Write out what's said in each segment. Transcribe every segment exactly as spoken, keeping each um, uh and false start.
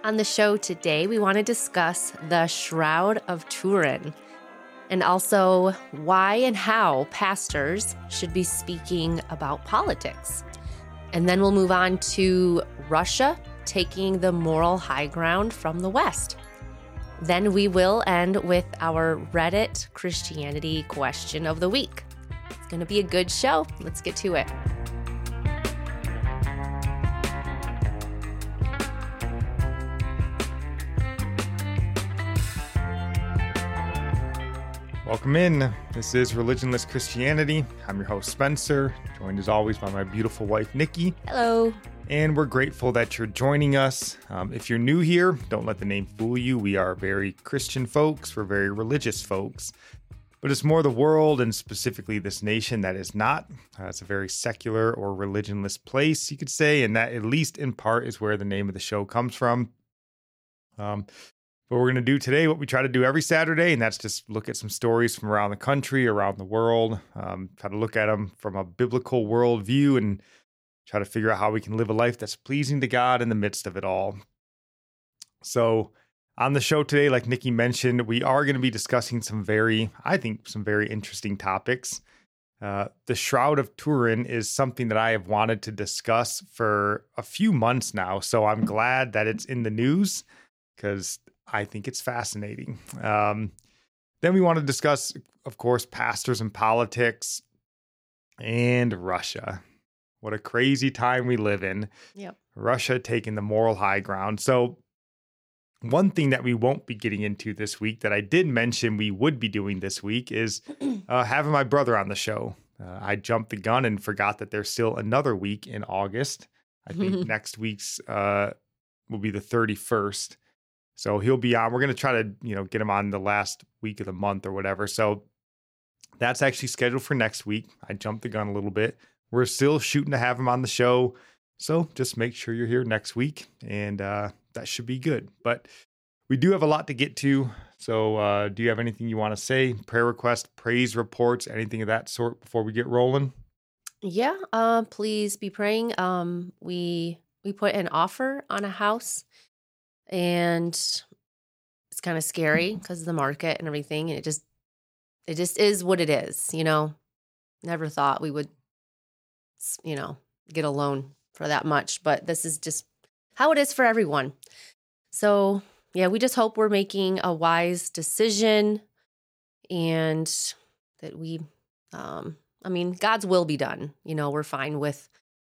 On the show today, we want to discuss the Shroud of Turin and also why and how pastors should be speaking about politics. And then we'll move on to Russia taking the moral high ground from the West. Then we will end with our Reddit Christianity question of the week. It's going to be a good show. Let's get to it. Welcome in. This is Religionless Christianity. I'm your host, Spencer, joined as always by my beautiful wife, Nikki. Hello. And we're grateful that you're joining us. Um, if you're new here, don't let the name fool you. We are very Christian folks. We're very religious folks. But it's more the world, and specifically this nation, that is not. Uh, it's a very secular or religionless place, you could say, and that, at least in part, is where the name of the show comes from. Um, What we're going to do today, what we try to do every Saturday, and that's just look at some stories from around the country, around the world, um, try to look at them from a biblical worldview and try to figure out how we can live a life that's pleasing to God in the midst of it all. So on the show today, like Nikki mentioned, we are going to be discussing some very, I think, some very interesting topics. Uh, the Shroud of Turin is something that I have wanted to discuss for a few months now, so I'm glad that it's in the news because I think it's fascinating. Um, then we want to discuss, of course, pastors and politics and Russia. What a crazy time we live in. Yep. Russia taking the moral high ground. So one thing that we won't be getting into this week that I did mention we would be doing this week is uh, having my brother on the show. Uh, I jumped the gun and forgot that there's still another week in August. I think next week's uh, will be the thirty-first. So he'll be on. We're going to try to, you know, get him on the last week of the month or whatever. So that's actually scheduled for next week. I jumped the gun a little bit. We're still shooting to have him on the show. So just make sure you're here next week, and uh, that should be good. But we do have a lot to get to. So uh, do you have anything you want to say? Prayer requests, praise reports, anything of that sort before we get rolling? Yeah, uh, please be praying. Um, we we put an offer on a house. And it's kind of scary because of the market and everything. And it just, it just is what it is, you know. Never thought we would, you know, get a loan for that much. But this is just how it is for everyone. So, yeah, we just hope we're making a wise decision and that we, um, I mean, God's will be done. You know, we're fine with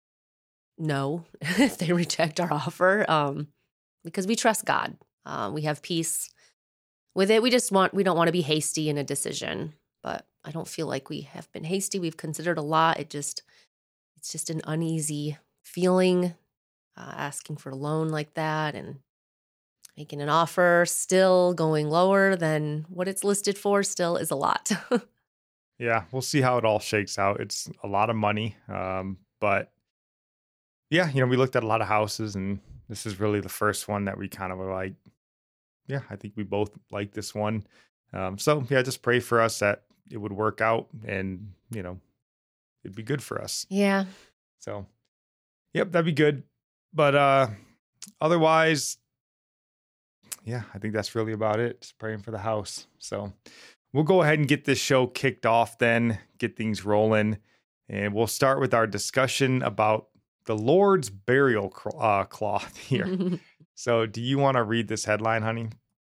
no if they reject our offer. Um Because we trust God. Uh, we have peace with it. We just want, we don't want to be hasty in a decision. But I don't feel like we have been hasty. We've considered a lot. It just, it's just an uneasy feeling, uh, asking for a loan like that and making an offer still going lower than what it's listed for still is a lot. Yeah, we'll see how it all shakes out. It's a lot of money. Um, but yeah, you know, we looked at a lot of houses, and this is really the first one that we kind of were like, yeah, I think we both like this one. Um, so yeah, just pray for us that it would work out and, you know, it'd be good for us. Yeah. So, yep, that'd be good. But uh, otherwise, yeah, I think that's really about it. Just praying for the house. So we'll go ahead and get this show kicked off then, get things rolling. And we'll start with our discussion about the Lord's burial uh, cloth here. So do you want to read this headline, honey?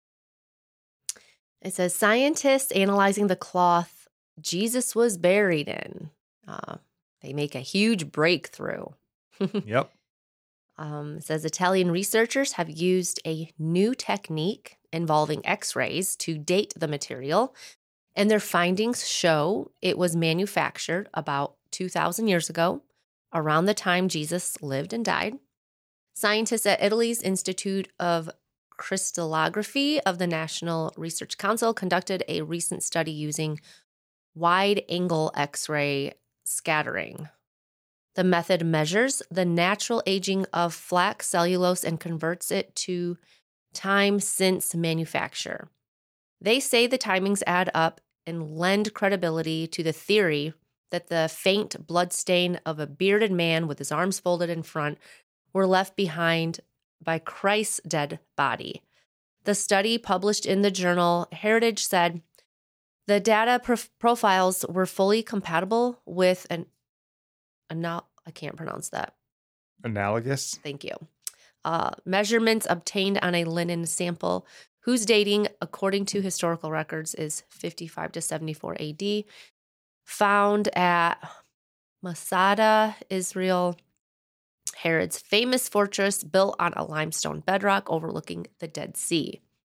It says, scientists analyzing the cloth Jesus was buried in. Uh, they make a huge breakthrough. Yep. Um, it says Italian researchers have used a new technique involving x-rays to date the material, and their findings show it was manufactured about two thousand years ago, around the time Jesus lived and died. Scientists at Italy's Institute of Crystallography of the National Research Council conducted a recent study using wide-angle X-ray scattering. The method measures the natural aging of flax cellulose and converts it to time since manufacture. They say the timings add up and lend credibility to the theory that the faint blood stain of a bearded man with his arms folded in front were left behind by Christ's dead body. The study published in the journal Heritage said the data prof- profiles were fully compatible with an, anal- I can't pronounce that. Analogous. Thank you. Uh, measurements obtained on a linen sample whose dating, according to historical records, is fifty-five to seventy-four A D, found at Masada, Israel, Herod's famous fortress built on a limestone bedrock overlooking the Dead Sea.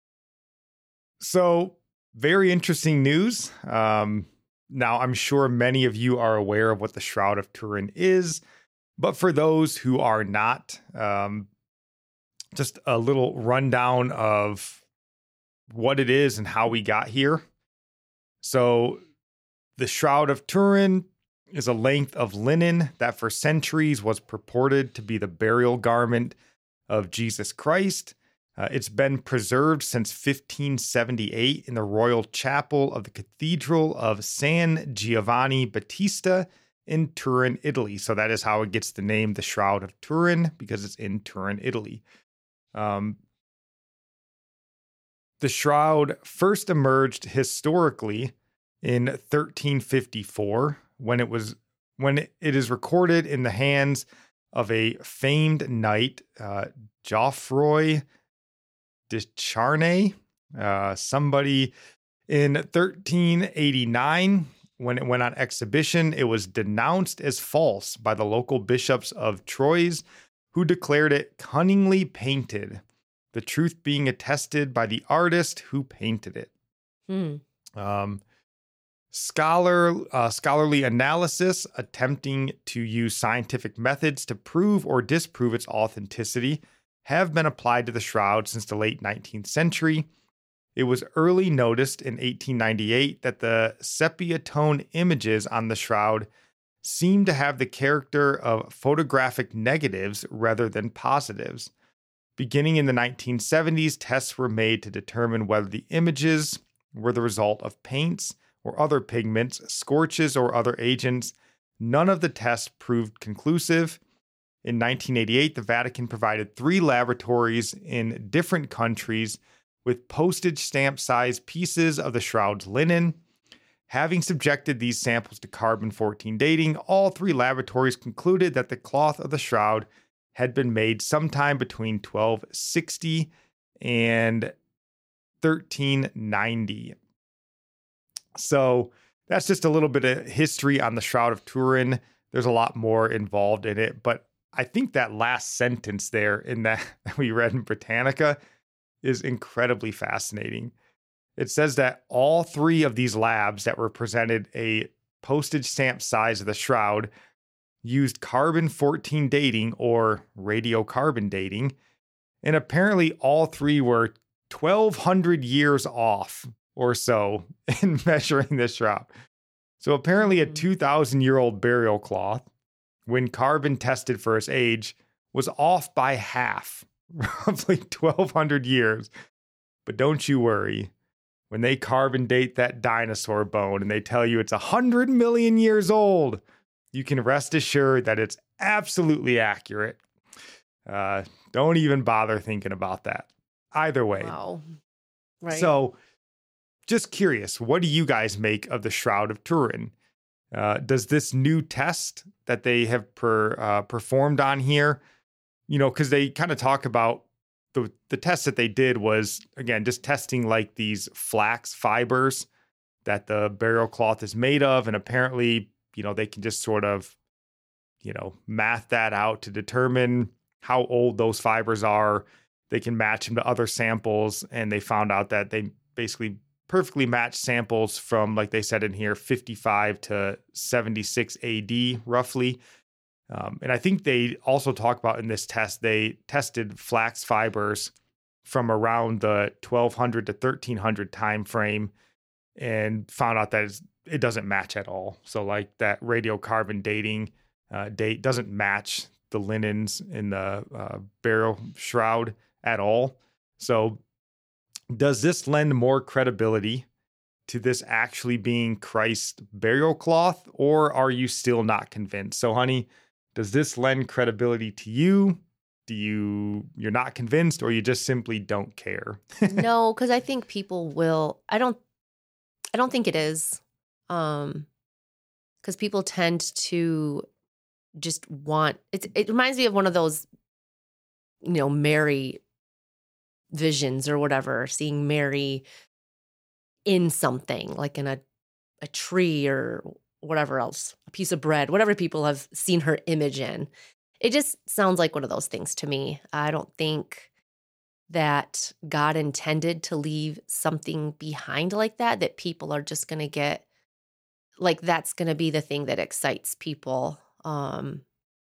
So, very interesting news. Um, now, I'm sure many of you are aware of what the Shroud of Turin is, but for those who are not, um, just a little rundown of what it is and how we got here. So, the Shroud of Turin is a length of linen that for centuries was purported to be the burial garment of Jesus Christ. Uh, it's been preserved since fifteen seventy-eight in the Royal Chapel of the Cathedral of San Giovanni Battista in Turin, Italy. So that is how it gets the name, the Shroud of Turin, because it's in Turin, Italy. Um, the shroud first emerged historically in thirteen fifty-four, when it was when it is recorded in the hands of a famed knight, uh, Geoffroy de Charnay, uh, somebody in thirteen eighty-nine. When it went on exhibition, it was denounced as false by the local bishops of Troyes, who declared it cunningly painted, the truth being attested by the artist who painted it. Hmm. Um, Scholar, uh, scholarly analysis attempting to use scientific methods to prove or disprove its authenticity have been applied to the shroud since the late nineteenth century. It was early noticed in eighteen ninety-eight that the sepia tone images on the shroud seemed to have the character of photographic negatives rather than positives. Beginning in the nineteen seventies, tests were made to determine whether the images were the result of paints or other pigments, scorches, or other agents. None of the tests proved conclusive. In nineteen eighty-eight, the Vatican provided three laboratories in different countries with postage stamp-sized pieces of the shroud's linen. Having subjected these samples to carbon fourteen dating, all three laboratories concluded that the cloth of the shroud had been made sometime between twelve sixty and thirteen ninety. So that's just a little bit of history on the Shroud of Turin. There's a lot more involved in it, but I think that last sentence there in that we read in Britannica is incredibly fascinating. It says that all three of these labs that were presented a postage stamp size of the shroud used carbon fourteen dating or radiocarbon dating, and apparently all three were twelve hundred years off or so in measuring this shroud. So apparently a two thousand year old burial cloth, when carbon tested for its age, was off by half, roughly twelve hundred years. But don't you worry, when they carbon date that dinosaur bone and they tell you it's one hundred million years old, you can rest assured that it's absolutely accurate. Uh, don't even bother thinking about that. Either way. Wow. Right. So, just curious, what do you guys make of the Shroud of Turin? Uh, does this new test that they have per, uh, performed on here, you know, because they kind of talk about the the test that they did was, again, just testing like these flax fibers that the burial cloth is made of. And apparently, you know, they can just sort of, you know, math that out to determine how old those fibers are. They can match them to other samples. And they found out that they basically perfectly matched samples from, like they said in here, fifty-five to seventy-six A D roughly. Um, and I think they also talk about in this test, they tested flax fibers from around the twelve hundred to thirteen hundred time frame and found out that it's, it doesn't match at all. So like that radiocarbon dating uh, date doesn't match the linens in the uh, burial shroud at all. So does this lend more credibility to this actually being Christ's burial cloth, or are you still not convinced? So honey, does this lend credibility to you, do you, you're not convinced, or you just simply don't care? No, because I think people will, I don't, I don't think it is. Um, because people tend to just want, it, it reminds me of one of those, you know, Mary visions or whatever, seeing Mary in something like in a, a tree or whatever else, a piece of bread, whatever people have seen her image in. It just sounds like one of those things to me. I don't think that God intended to leave something behind like that, that people are just going to get, like that's going to be the thing that excites people. Um,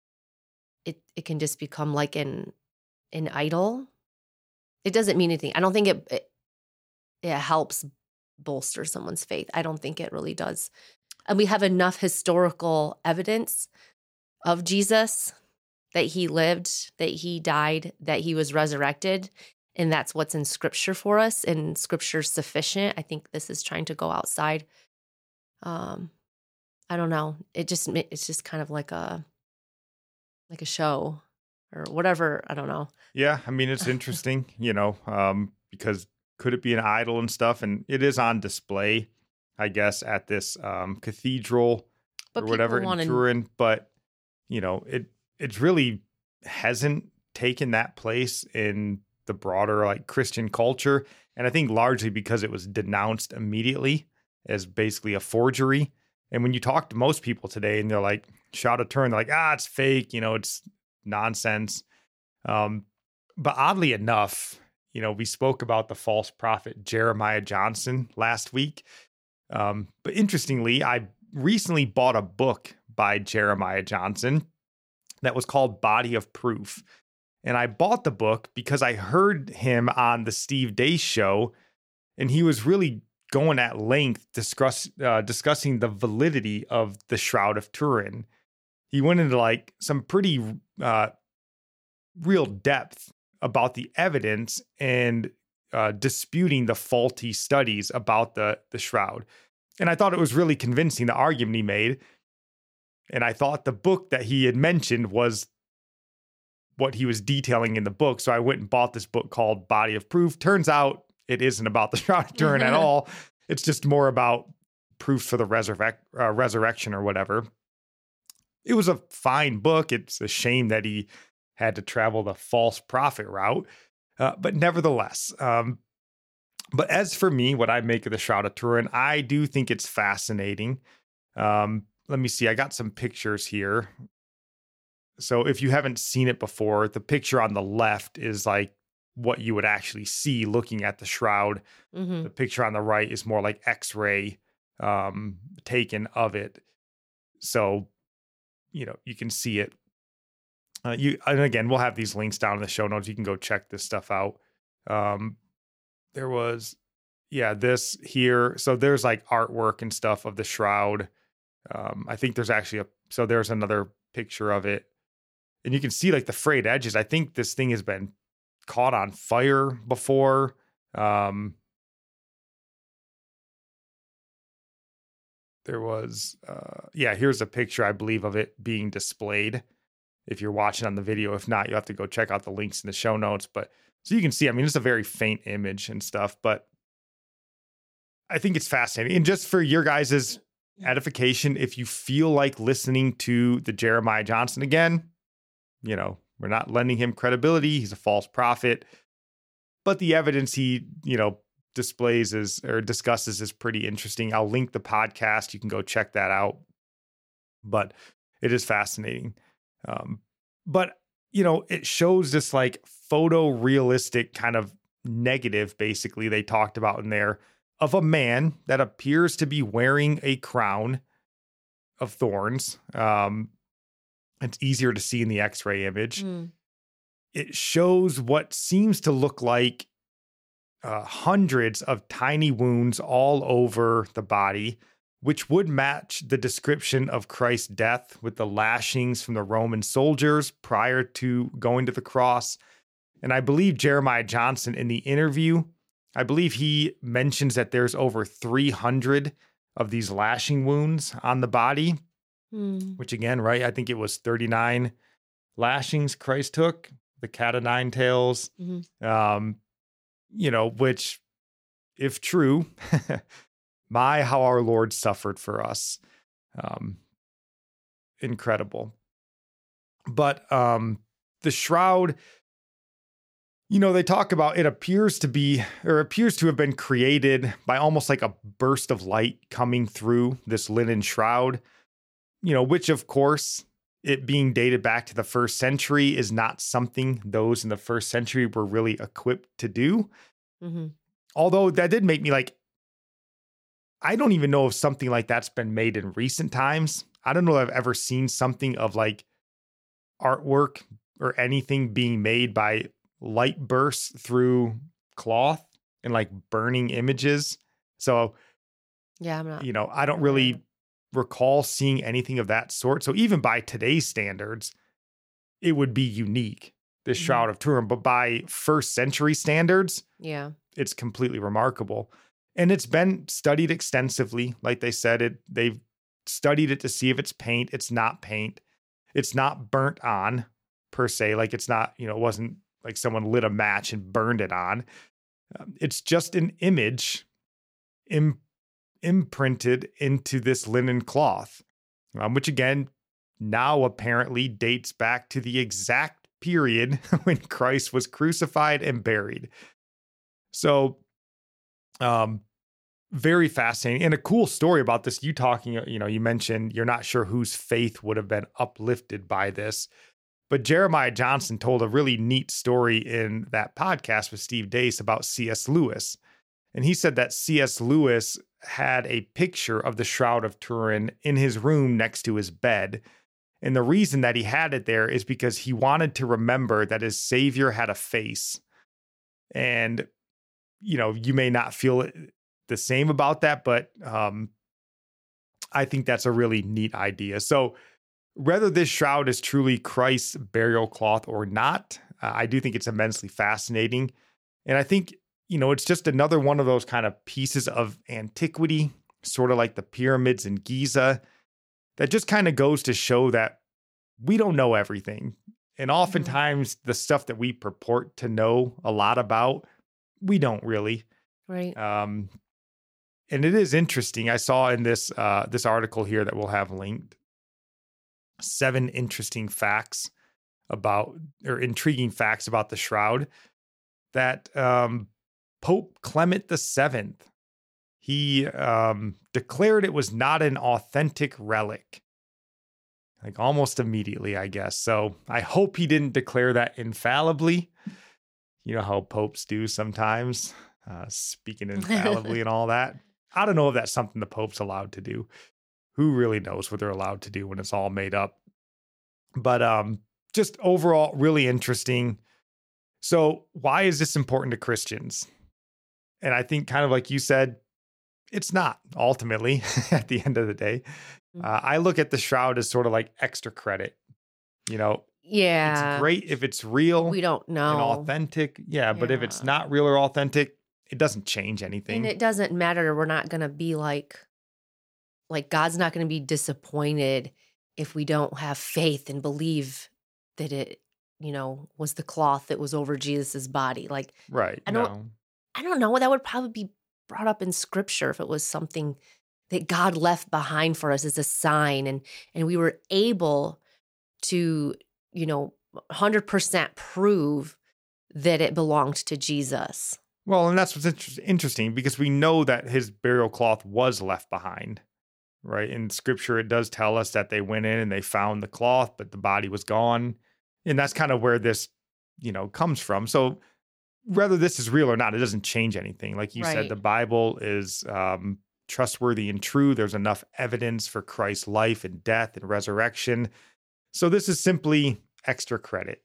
it it can just become like an an idol. It doesn't mean anything. I don't think it, it it helps bolster someone's faith. I don't think it really does. And we have enough historical evidence of Jesus, that he lived, that he died, that he was resurrected. And that's what's in scripture for us. And scripture's sufficient. I think this is trying to go outside. Um, I don't know. It just, it's just kind of like a, like a show or whatever. I don't know. Yeah. I mean, it's interesting, you know, um, because could it be an idol and stuff? And it is on display, I guess, at this um, cathedral but or whatever wanna... in Turin. But, you know, it it really hasn't taken that place in the broader like Christian culture. And I think largely because it was denounced immediately as basically a forgery. And when you talk to most people today and they're like, Shroud of Turin, they're like, ah, it's fake, you know, it's nonsense. Um, but oddly enough, you know, we spoke about the false prophet Jeremiah Johnson last week. Um, but interestingly, I recently bought a book by Jeremiah Johnson that was called Body of Proof. And I bought the book because I heard him on the Steve Deace show, and he was really going at length discuss, uh, discussing the validity of the Shroud of Turin. He went into like some pretty uh, real depth about the evidence and uh, disputing the faulty studies about the, the shroud. And I thought it was really convincing, the argument he made. And I thought the book that he had mentioned was what he was detailing in the book. So I went and bought this book called Body of Proof. Turns out it isn't about the Shroud of Turin at all. It's just more about proofs for the resurrect, uh, resurrection or whatever. It was a fine book. It's a shame that he had to travel the false prophet route. Uh, but nevertheless, um, but as for me, what I make of the Shroud of Turin, I do think it's fascinating. Um, let me see. I got some pictures here. So if you haven't seen it before, the picture on the left is like what you would actually see looking at the shroud. Mm-hmm. The picture on the right is more like X-ray um, taken of it. So, you know, you can see it. Uh, you and again, we'll have these links down in the show notes. You can go check this stuff out. Um, there was, yeah, this here. So there's like artwork and stuff of the shroud. Um, I think there's actually a, so there's another picture of it. And you can see like the frayed edges. I think this thing has been caught on fire before. Um, there was, uh, yeah, here's a picture, I believe, of it being displayed. If you're watching on the video, if not, you have to go check out the links in the show notes. But so you can see, I mean, it's a very faint image and stuff, but I think it's fascinating. And just for your guys' edification, if you feel like listening to the Jeremiah Johnson again, you know, we're not lending him credibility. He's a false prophet, but the evidence he, you know, displays is or discusses is pretty interesting. I'll link the podcast. You can go check that out, but it is fascinating. Um, but, you know, it shows this like photorealistic kind of negative, basically, they talked about in there of a man that appears to be wearing a crown of thorns. Um, it's easier to see in the X-ray image. Mm. It shows what seems to look like uh, hundreds of tiny wounds all over the body, which would match the description of Christ's death with the lashings from the Roman soldiers prior to going to the cross. And I believe Jeremiah Johnson in the interview, I believe he mentions that there's over three hundred of these lashing wounds on the body, mm. which again, right, I think it was thirty-nine lashings Christ took. the cat of nine tails, Mm-hmm. um, you know, which, if true, my, how our Lord suffered for us. Um, incredible. But um, the shroud, you know, they talk about it appears to be, or appears to have been created by almost like a burst of light coming through this linen shroud, you know, which of course, it being dated back to the first century is not something those in the first century were really equipped to do. Mm-hmm. Although that did make me like, I don't even know if something like that's been made in recent times. I don't know if I've ever seen something of like artwork or anything being made by light bursts through cloth and like burning images. So, Yeah, I'm not. you know, I don't really recall seeing anything of that sort. So even by today's standards, it would be unique, this Mhm. Shroud of Turin. But by first century standards, Yeah. it's completely remarkable. And it's been studied extensively. Like they said, it they've studied it to see if it's paint. It's not paint. It's not burnt on per se. Like it's not, you know, it wasn't like someone lit a match and burned it on. Um, it's just an image im- imprinted into this linen cloth, um, which again, now apparently dates back to the exact period when Christ was crucified and buried. So, um, very fascinating and a cool story about this. You talking, you know, you mentioned you're not sure whose faith would have been uplifted by this, but Jeremiah Johnson told a really neat story in that podcast with Steve Deace about C S Lewis. And he said that C S Lewis had a picture of the Shroud of Turin in his room next to his bed. And the reason that he had it there is because he wanted to remember that his Savior had a face. And, you know, you may not feel it the same about that, but um, I think that's a really neat idea. So whether this shroud is truly Christ's burial cloth or not, uh, I do think it's immensely fascinating. And I think, you know, it's just another one of those kind of pieces of antiquity, sort of like the pyramids in Giza, that just kind of goes to show that we don't know everything. And oftentimes mm-hmm. the stuff that we purport to know a lot about, we don't really. Right. Um, and it is interesting. I saw in this uh, this article here that we'll have linked seven interesting facts about, or intriguing facts about the shroud that um, Pope Clement the Seventh, he um, declared it was not an authentic relic. Like almost immediately, I guess. So I hope he didn't declare that infallibly. You know how popes do sometimes, uh, speaking infallibly and all that. I don't know if that's something the Pope's allowed to do. Who really knows what they're allowed to do when it's all made up? But um, just overall, really interesting. So why is this important to Christians? And I think kind of like you said, it's not ultimately at the end of the day. Uh, I look at the shroud as sort of like extra credit, you know. Yeah. It's great if it's real. We don't know. And authentic. Yeah, but yeah. if it's not real or authentic, it doesn't change anything. And it doesn't matter. We're not going to be like, like God's not going to be disappointed if we don't have faith and believe that it, you know, was the cloth that was over Jesus's body. Like, right. I don't, no. I don't know. That would probably be brought up in scripture if it was something that God left behind for us as a sign. And, and we were able to, you know, one hundred percent prove that it belonged to Jesus. Well, and that's what's inter- interesting because we know that his burial cloth was left behind, right? In scripture, it does tell us that they went in and they found the cloth, but the body was gone. And that's kind of where this, you know, comes from. So whether this is real or not, it doesn't change anything. Like you Right. said, the Bible is um, trustworthy and true. There's enough evidence for Christ's life and death and resurrection. So this is simply extra credit.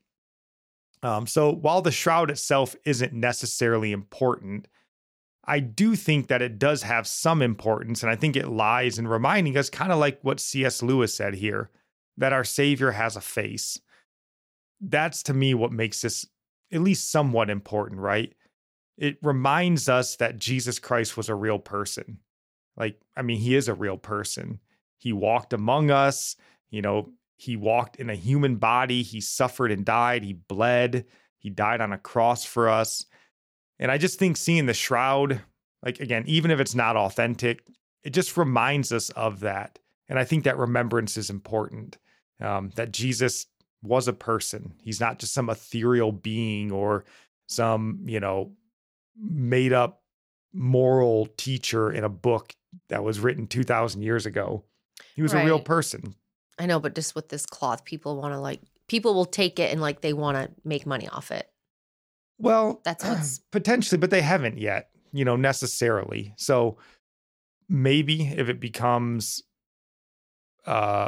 Um, so while the shroud itself isn't necessarily important, I do think that it does have some importance. And I think it lies in reminding us, kind of like what C S Lewis said here, that our Savior has a face. That's to me what makes this at least somewhat important, right? It reminds us that Jesus Christ was a real person. Like, I mean, he is a real person. He walked among us, you know, he walked in a human body. He suffered and died. He bled. He died on a cross for us. And I just think seeing the shroud, like, again, even if it's not authentic, it just reminds us of that. And I think that remembrance is important, um, that Jesus was a person. He's not just some ethereal being or some, you know, made up moral teacher in a book that was written two thousand years ago. He was a real Right. person. I know, but just with this cloth, people want to like, people will take it and like they want to make money off it. Well, That's what's potentially, but they haven't yet, you know, necessarily. So maybe if it becomes uh,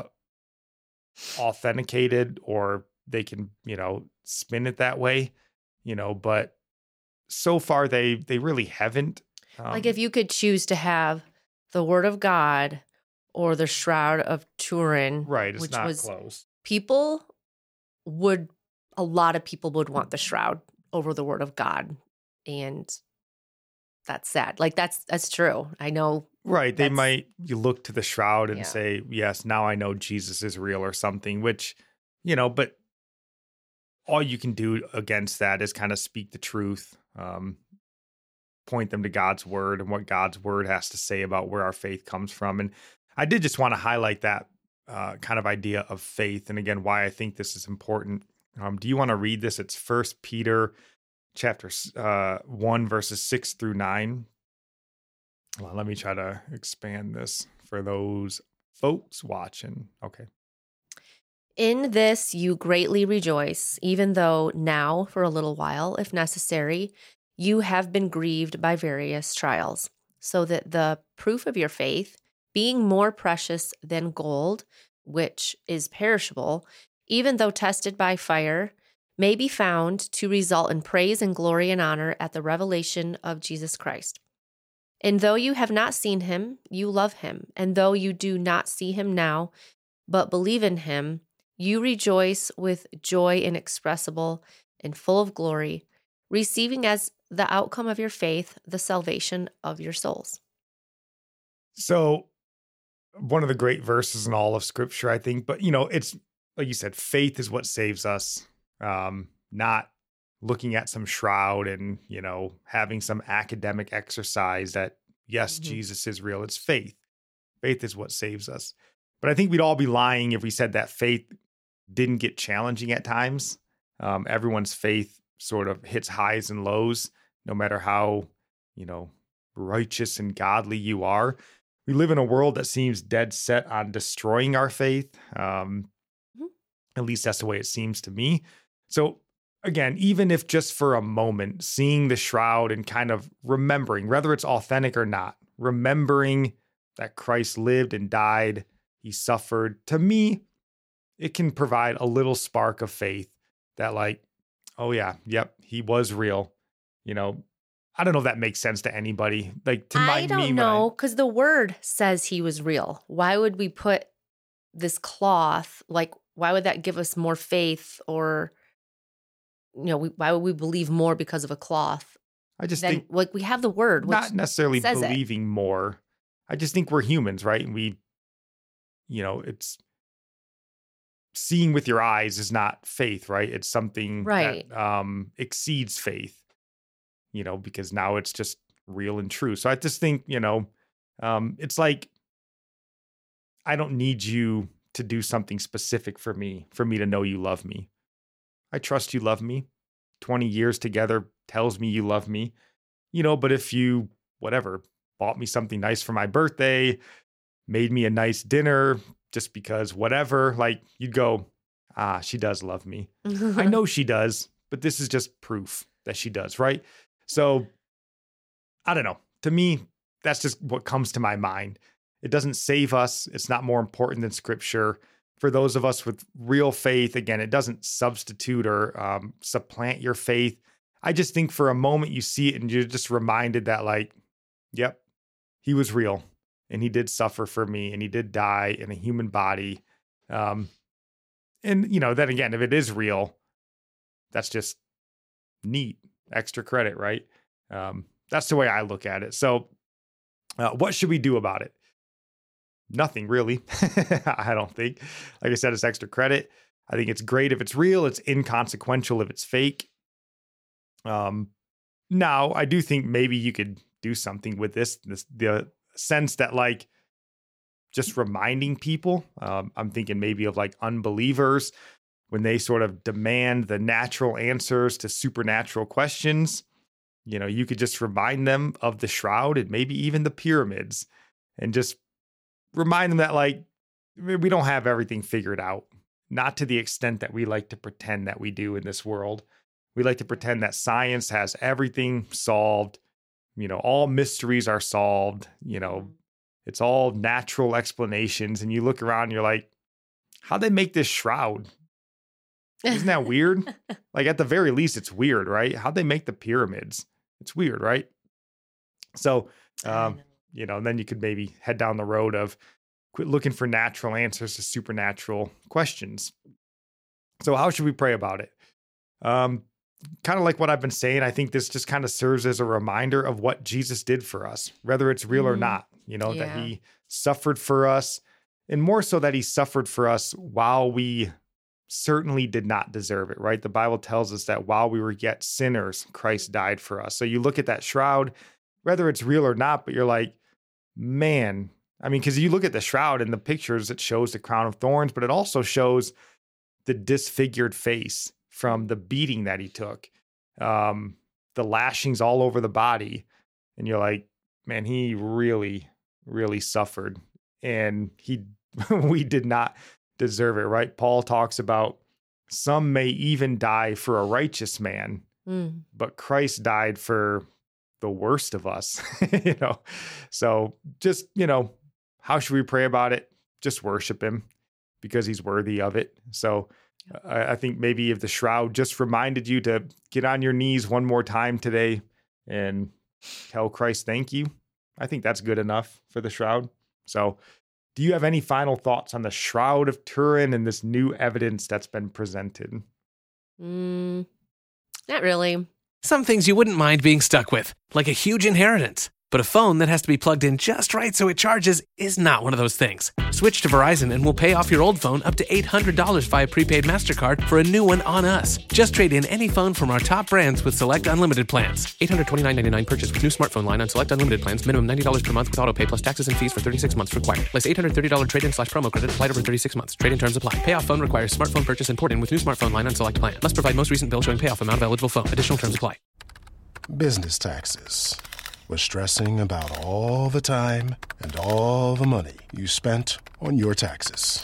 authenticated or they can, you know, spin it that way, you know, but so far they they really haven't. Um, like if you could choose to have the Word of God or the Shroud of Turin, right, it's which not was close. people would, a lot of people would want the Shroud over the Word of God. And that's sad. Like that's, that's true. I know. Right. They That's- might you look to the shroud and Yeah. say, yes, now I know Jesus is real or something, which, you know, but all you can do against that is kind of speak the truth, um, point them to God's word and what God's word has to say about where our faith comes from. And I did just want to highlight that uh, kind of idea of faith. And again, why I think this is important. Um, do you want to read this? It's First Peter chapter uh, one, verses six through nine. Well, let me try to expand this for those folks watching. Okay. In this you greatly rejoice, even though now, for a little while, if necessary, you have been grieved by various trials, so that the proof of your faith, being more precious than gold, which is perishable, even though tested by fire, may be found to result in praise and glory and honor at the revelation of Jesus Christ. And though you have not seen him, you love him. And though you do not see him now, but believe in him, you rejoice with joy inexpressible and full of glory, receiving as the outcome of your faith the salvation of your souls. So, one of the great verses in all of Scripture, I think, but you know, it's like you said, faith is what saves us, um, not looking at some shroud and, you know, having some academic exercise that, yes, Mhm. Jesus is real. It's faith. Faith is what saves us. But I think we'd all be lying if we said that faith didn't get challenging at times. Um, everyone's faith sort of hits highs and lows, no matter how, you know, righteous and godly you are. We live in a world that seems dead set on destroying our faith. Um, Mhm. At least that's the way it seems to me. So again, even if just for a moment, seeing the shroud and kind of remembering, whether it's authentic or not, remembering that Christ lived and died, he suffered, to me, it can provide a little spark of faith that like, oh yeah, yep, he was real. You know, I don't know if that makes sense to anybody. Like to my I don't me, when know, because the word says he was real. Why would we put this cloth? Like, why would that give us more faith, or you know, we, why would we believe more because of a cloth? I, I just Then, think like, we have the word, which not necessarily says it. believing more. I just think we're humans, right? And we, you know, it's seeing with your eyes is not faith, right? It's something Right. that um, exceeds faith, you know, because now it's just real and true. So I just think, you know, um, it's like, I don't need you to do something specific for me, for me to know you love me. I trust you love me. twenty years together tells me you love me, you know, but if you, whatever, bought me something nice for my birthday, made me a nice dinner just because whatever, like you'd go, ah, she does love me. I know she does, but this is just proof that she does, right? So I don't know. To me, that's just what comes to my mind. It doesn't save us. It's not more important than scripture. For those of us with real faith, again, it doesn't substitute or um, supplant your faith. I just think for a moment you see it and you're just reminded that, like, yep, he was real and he did suffer for me and he did die in a human body. Um, and, you know, then again, if it is real, that's just neat, extra credit, right? Um, that's the way I look at it. So, uh, what should we do about it? nothing really. I don't think. Like I said, it's extra credit. I think it's great if it's real. It's inconsequential if it's fake. Um, now, I do think maybe you could do something with this, this the sense that like just reminding people. Um, I'm thinking maybe of like unbelievers when they sort of demand the natural answers to supernatural questions. You know, you could just remind them of the shroud and maybe even the pyramids and just remind them that like we don't have everything figured out. Not to the extent that we like to pretend that we do in this world. We like to pretend that science has everything solved. You know, all mysteries are solved. You know, it's all natural explanations. And you look around and you're like, how'd they make this shroud? Isn't that weird? Like at the very least, it's weird, right? How'd they make the pyramids? It's weird, right? So, um, you know, and then you could maybe head down the road of quit looking for natural answers to supernatural questions. So how should we pray about it? Um, kind of like what I've been saying, I think this just kind of serves as a reminder of what Jesus did for us, whether it's real mm-hmm. or not, you know, yeah. that he suffered for us, and more so that he suffered for us while we certainly did not deserve it, right? The Bible tells us that while we were yet sinners, Christ died for us. So you look at that shroud, whether it's real or not, but you're like, man, I mean, because you look at the shroud and the pictures, it shows the crown of thorns, but it also shows the disfigured face from the beating that he took, um, the lashings all over the body. And you're like, man, he really, really suffered. And he, we did not deserve it, right? Paul talks about some may even die for a righteous man, mm. but Christ died for the worst of us, you know? So just, you know, how should we pray about it? Just worship him because he's worthy of it. So I, I think maybe if the shroud just reminded you to get on your knees one more time today and tell Christ, thank you. I think that's good enough for the shroud. So do you have any final thoughts on the Shroud of Turin and this new evidence that's been presented? Mm, not really. Some things you wouldn't mind being stuck with, like a huge inheritance. But a phone that has to be plugged in just right so it charges is not one of those things. Switch to Verizon and we'll pay off your old phone up to eight hundred dollars via prepaid MasterCard for a new one on us. Just trade in any phone from our top brands with select unlimited plans. eight hundred twenty-nine dollars and ninety-nine cents purchase with new smartphone line on select unlimited plans. Minimum ninety dollars per month with auto pay plus taxes and fees for thirty-six months required. Less eight hundred thirty dollars trade-in slash promo credit applied over thirty-six months. Trade-in terms apply. Payoff phone requires smartphone purchase and port-in with new smartphone line on select plan. Must provide most recent bill showing payoff amount of eligible phone. Additional terms apply. Business taxes. Was stressing about all the time and all the money you spent on your taxes.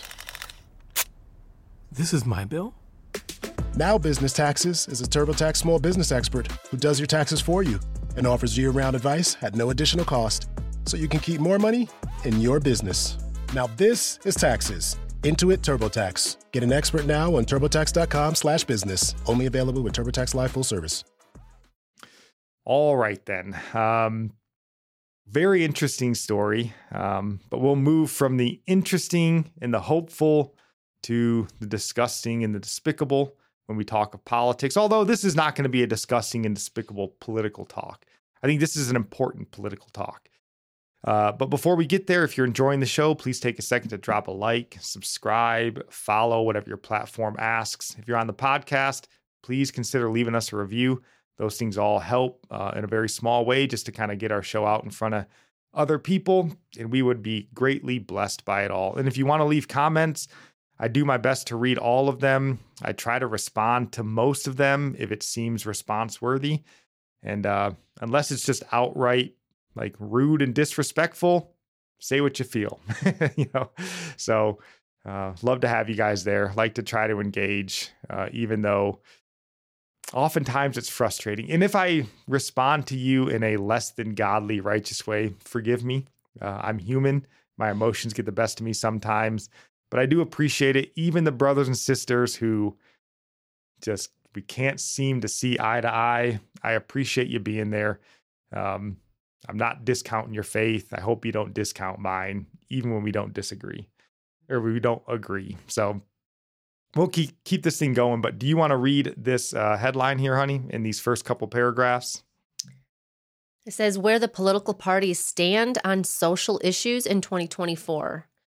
This is my bill? Now Business Taxes is a TurboTax small business expert who does your taxes for you and offers year-round advice at no additional cost, so you can keep more money in your business. Now this is taxes. Intuit TurboTax. Get an expert now on TurboTax.com slash business. Only available with TurboTax Live full service. All right, then. Um, very interesting story, um, but we'll move from the interesting and the hopeful to the disgusting and the despicable when we talk of politics, although this is not going to be a disgusting and despicable political talk. I think this is an important political talk. Uh, but before we get there, if you're enjoying the show, please take a second to drop a like, subscribe, follow, whatever your platform asks. If you're on the podcast, please consider leaving us a review. Those things all help uh, in a very small way just to kind of get our show out in front of other people, and we would be greatly blessed by it all. And if you want to leave comments, I do my best to read all of them. I try to respond to most of them if it seems response worthy. And uh, unless it's just outright like rude and disrespectful, say what you feel, you know? So uh, love to have you guys there. Like to try to engage, uh, even though oftentimes it's frustrating. And if I respond to you in a less than godly, righteous way, forgive me. Uh, I'm human. My emotions get the best of me sometimes, but I do appreciate it. Even the brothers and sisters who just, we can't seem to see eye to eye. I appreciate you being there. Um, I'm not discounting your faith. I hope you don't discount mine, even when we don't disagree or we don't agree. So we'll keep keep this thing going, but do you want to read this uh, headline here, honey, in these first couple paragraphs? It says, where the political parties stand on social issues in twenty twenty-four.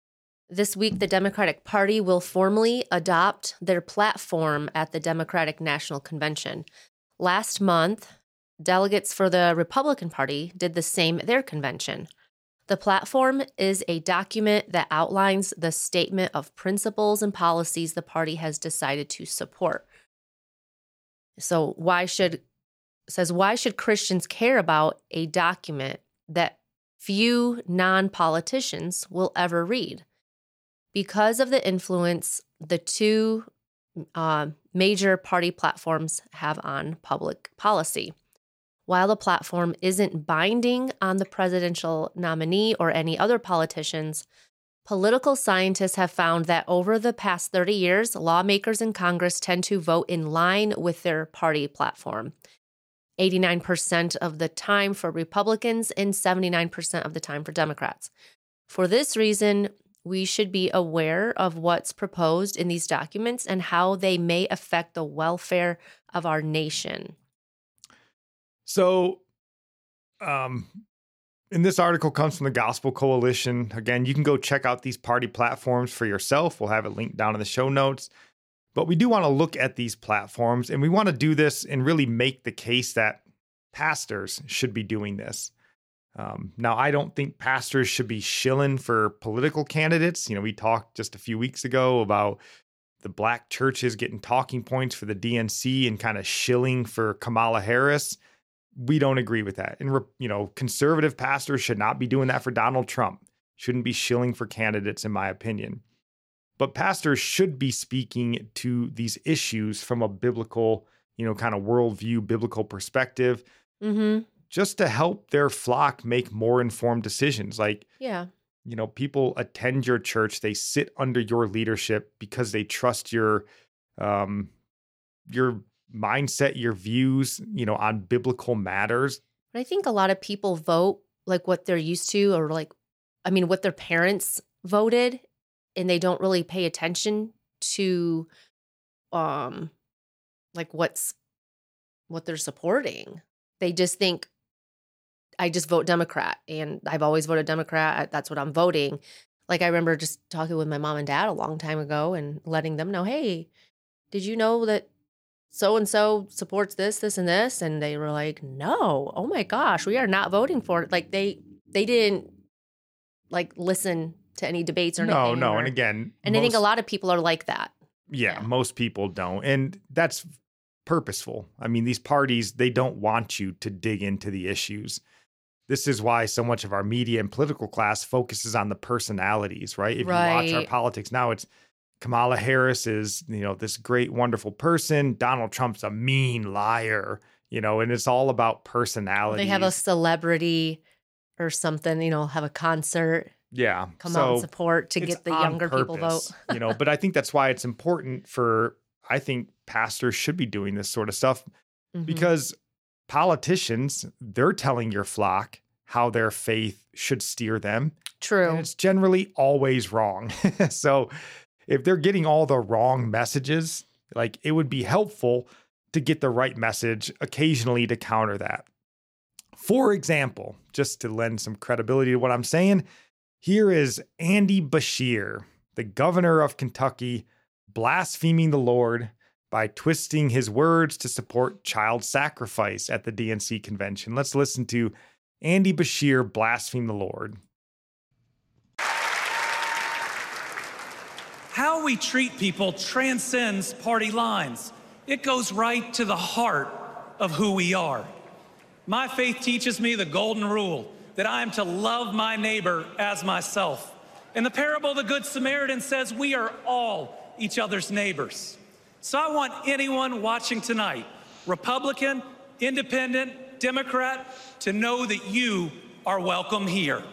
This week, the Democratic Party will formally adopt their platform at the Democratic National Convention. Last month, delegates for the Republican Party did the same at their convention. The platform is a document that outlines the statement of principles and policies the party has decided to support. So why should, says, why should Christians care about a document that few non-politicians will ever read? Because of the influence the two uh, major party platforms have on public policy. While the platform isn't binding on the presidential nominee or any other politicians, political scientists have found that over the past thirty years, lawmakers in Congress tend to vote in line with their party platform. eighty-nine percent of the time for Republicans and seventy-nine percent of the time for Democrats. For this reason, we should be aware of what's proposed in these documents and how they may affect the welfare of our nation. So, um, and this article comes from the Gospel Coalition. Again, you can go check out these party platforms for yourself. We'll have it linked down in the show notes. But we do want to look at these platforms, and we want to do this and really make the case that pastors should be doing this. Um, now, I don't think pastors should be shilling for political candidates. You know, we talked just a few weeks ago about the black churches getting talking points for the D N C and kind of shilling for Kamala Harris. We don't agree with that. And, you know, conservative pastors should not be doing that for Donald Trump. Shouldn't be shilling for candidates, in my opinion. But pastors should be speaking to these issues from a biblical, you know, kind of worldview, biblical perspective, Mm-hmm. just to help their flock make more informed decisions. Like, Yeah. you know, people attend your church, they sit under your leadership because they trust your, um, your mindset, your views, you know, on biblical matters. But I think a lot of people vote like what they're used to, or like, I mean, what their parents voted, and they don't really pay attention to, um, like what's, what they're supporting. They just think, I just vote Democrat, and I've always voted Democrat. That's what I'm voting. Like, I remember just talking with my mom and dad a long time ago and letting them know, hey, did you know that so-and-so supports this, this, and this? And they were like, no, oh my gosh, we are not voting for it. Like they, they didn't like listen to any debates or No, anything. no. or- And again, and I think a most- lot of people are like that. Yeah, Yeah. most people don't. And that's purposeful. I mean, these parties, they don't want you to dig into the issues. This is why so much of our media and political class focuses on the personalities, right? If you watch our Right. politics now, it's Kamala Harris is, you know, this great, wonderful person. Donald Trump's a mean liar, you know, and it's all about personalities. They have a celebrity or something, you know, have a concert, yeah. come so out and support to it's get the on younger people vote. purpose, you know, but I think that's why it's important for, I think pastors should be doing this sort of stuff Mhm. because politicians, they're telling your flock how their faith should steer them. True. And it's generally always wrong. So if they're getting all the wrong messages, like it would be helpful to get the right message occasionally to counter that. For example, just to lend some credibility to what I'm saying, here is Andy Beshear, the governor of Kentucky, blaspheming the Lord by twisting his words to support child sacrifice at the D N C convention. Let's listen to Andy Beshear blaspheme the Lord. How we treat people transcends party lines. It goes right to the heart of who we are. My faith teaches me the golden rule that I am to love my neighbor as myself. And the parable of the Good Samaritan says we are all each other's neighbors. So I want anyone watching tonight, Republican, Independent, Democrat, to know that you are welcome here.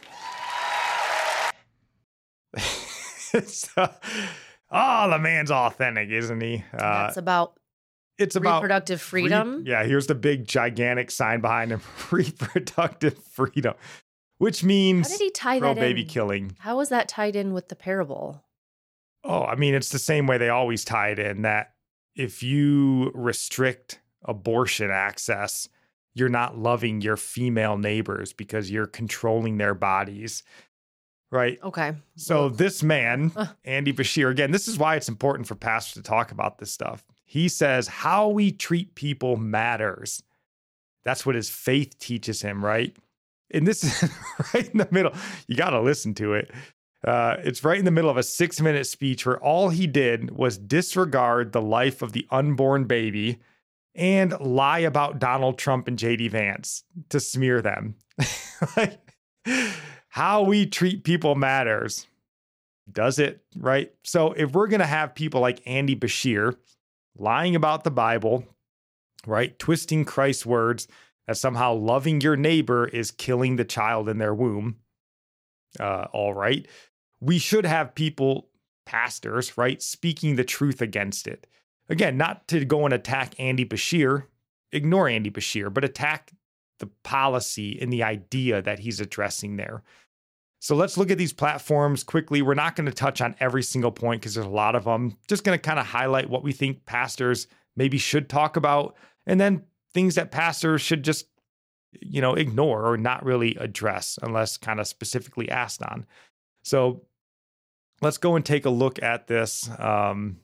So, oh, the man's authentic, isn't he? Uh, That's about it's about reproductive re- freedom. yeah, here's the big, gigantic sign behind him: reproductive freedom, which means How did he tie pro that baby in? killing. How was that tied in with the parable? Oh, I mean, it's the same way they always tie it in, that if you restrict abortion access, you're not loving your female neighbors because you're controlling their bodies. right? Okay. So this man, Uh. Andy Bashir, again, this is why it's important for pastors to talk about this stuff. He says how we treat people matters. That's what his faith teaches him, right? And this is right in the middle. You got to listen to it. Uh, it's right in the middle of a six-minute speech where all he did was disregard the life of the unborn baby and lie about Donald Trump and J D Vance to smear them. Like, how we treat people matters. Does it, right? So if we're going to have people like Andy Bashir lying about the Bible, right, twisting Christ's words, that somehow loving your neighbor is killing the child in their womb, uh, all right, we should have people, pastors, right, speaking the truth against it. Again, not to go and attack Andy Bashir, ignore Andy Bashir, but attack the policy and the idea that he's addressing there. So let's look at these platforms quickly. We're not going to touch on every single point because there's a lot of them. Just going to kind of highlight what we think pastors maybe should talk about, and then things that pastors should just, you know, ignore or not really address unless kind of specifically asked on. So let's go and take a look at this. Um,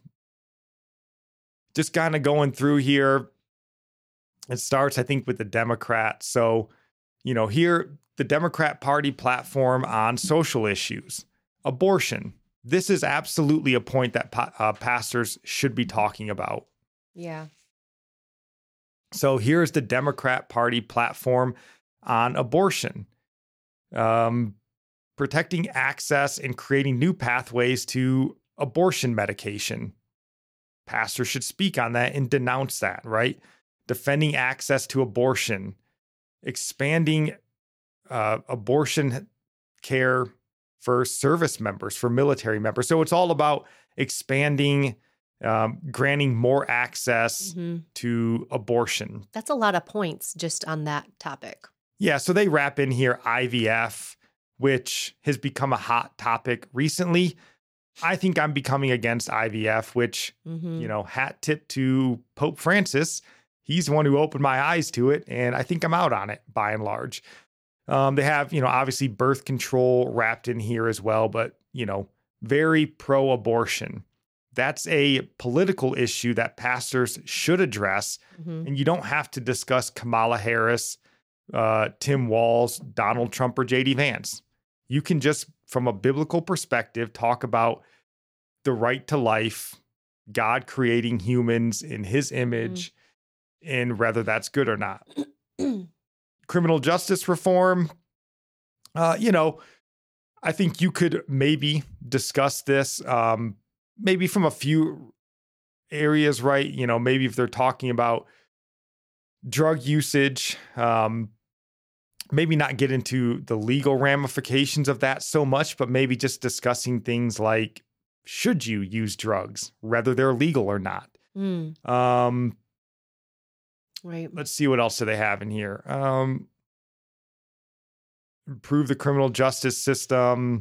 just kind of going through here. It starts, I think, with the Democrats. So, you know, here, the Democrat Party platform on social issues, abortion. This is absolutely a point that uh, pastors should be talking about. Yeah. So here's the Democrat Party platform on abortion. Um, protecting access and creating new pathways to abortion medication. Pastors should speak on that and denounce that, right? Defending access to abortion, expanding uh, abortion care for service members, for military members. So it's all about expanding, um, granting more access Mm-hmm. to abortion. That's a lot of points just on that topic. Yeah, so they wrap in here I V F, which has become a hot topic recently. I think I'm becoming against I V F, which, Mm-hmm. you know, hat tip to Pope Francis. He's the one who opened my eyes to it, and I think I'm out on it by and large. Um, they have, you know, obviously birth control wrapped in here as well, but, you know, very pro-abortion. That's a political issue that pastors should address, Mm-hmm. and you don't have to discuss Kamala Harris, uh, Tim Walz, Donald Trump, or J D Vance. You can just, from a biblical perspective, talk about the right to life, God creating humans in his image, and whether that's good or not. Criminal justice reform, uh, you know, I think you could maybe discuss this, um, maybe from a few areas, right? You know, maybe if they're talking about drug usage, um, maybe not get into the legal ramifications of that so much, but maybe just discussing things like, should you use drugs, whether they're legal or not? Mm, Um, right. let's see, what else do they have in here? Um, improve the criminal justice system,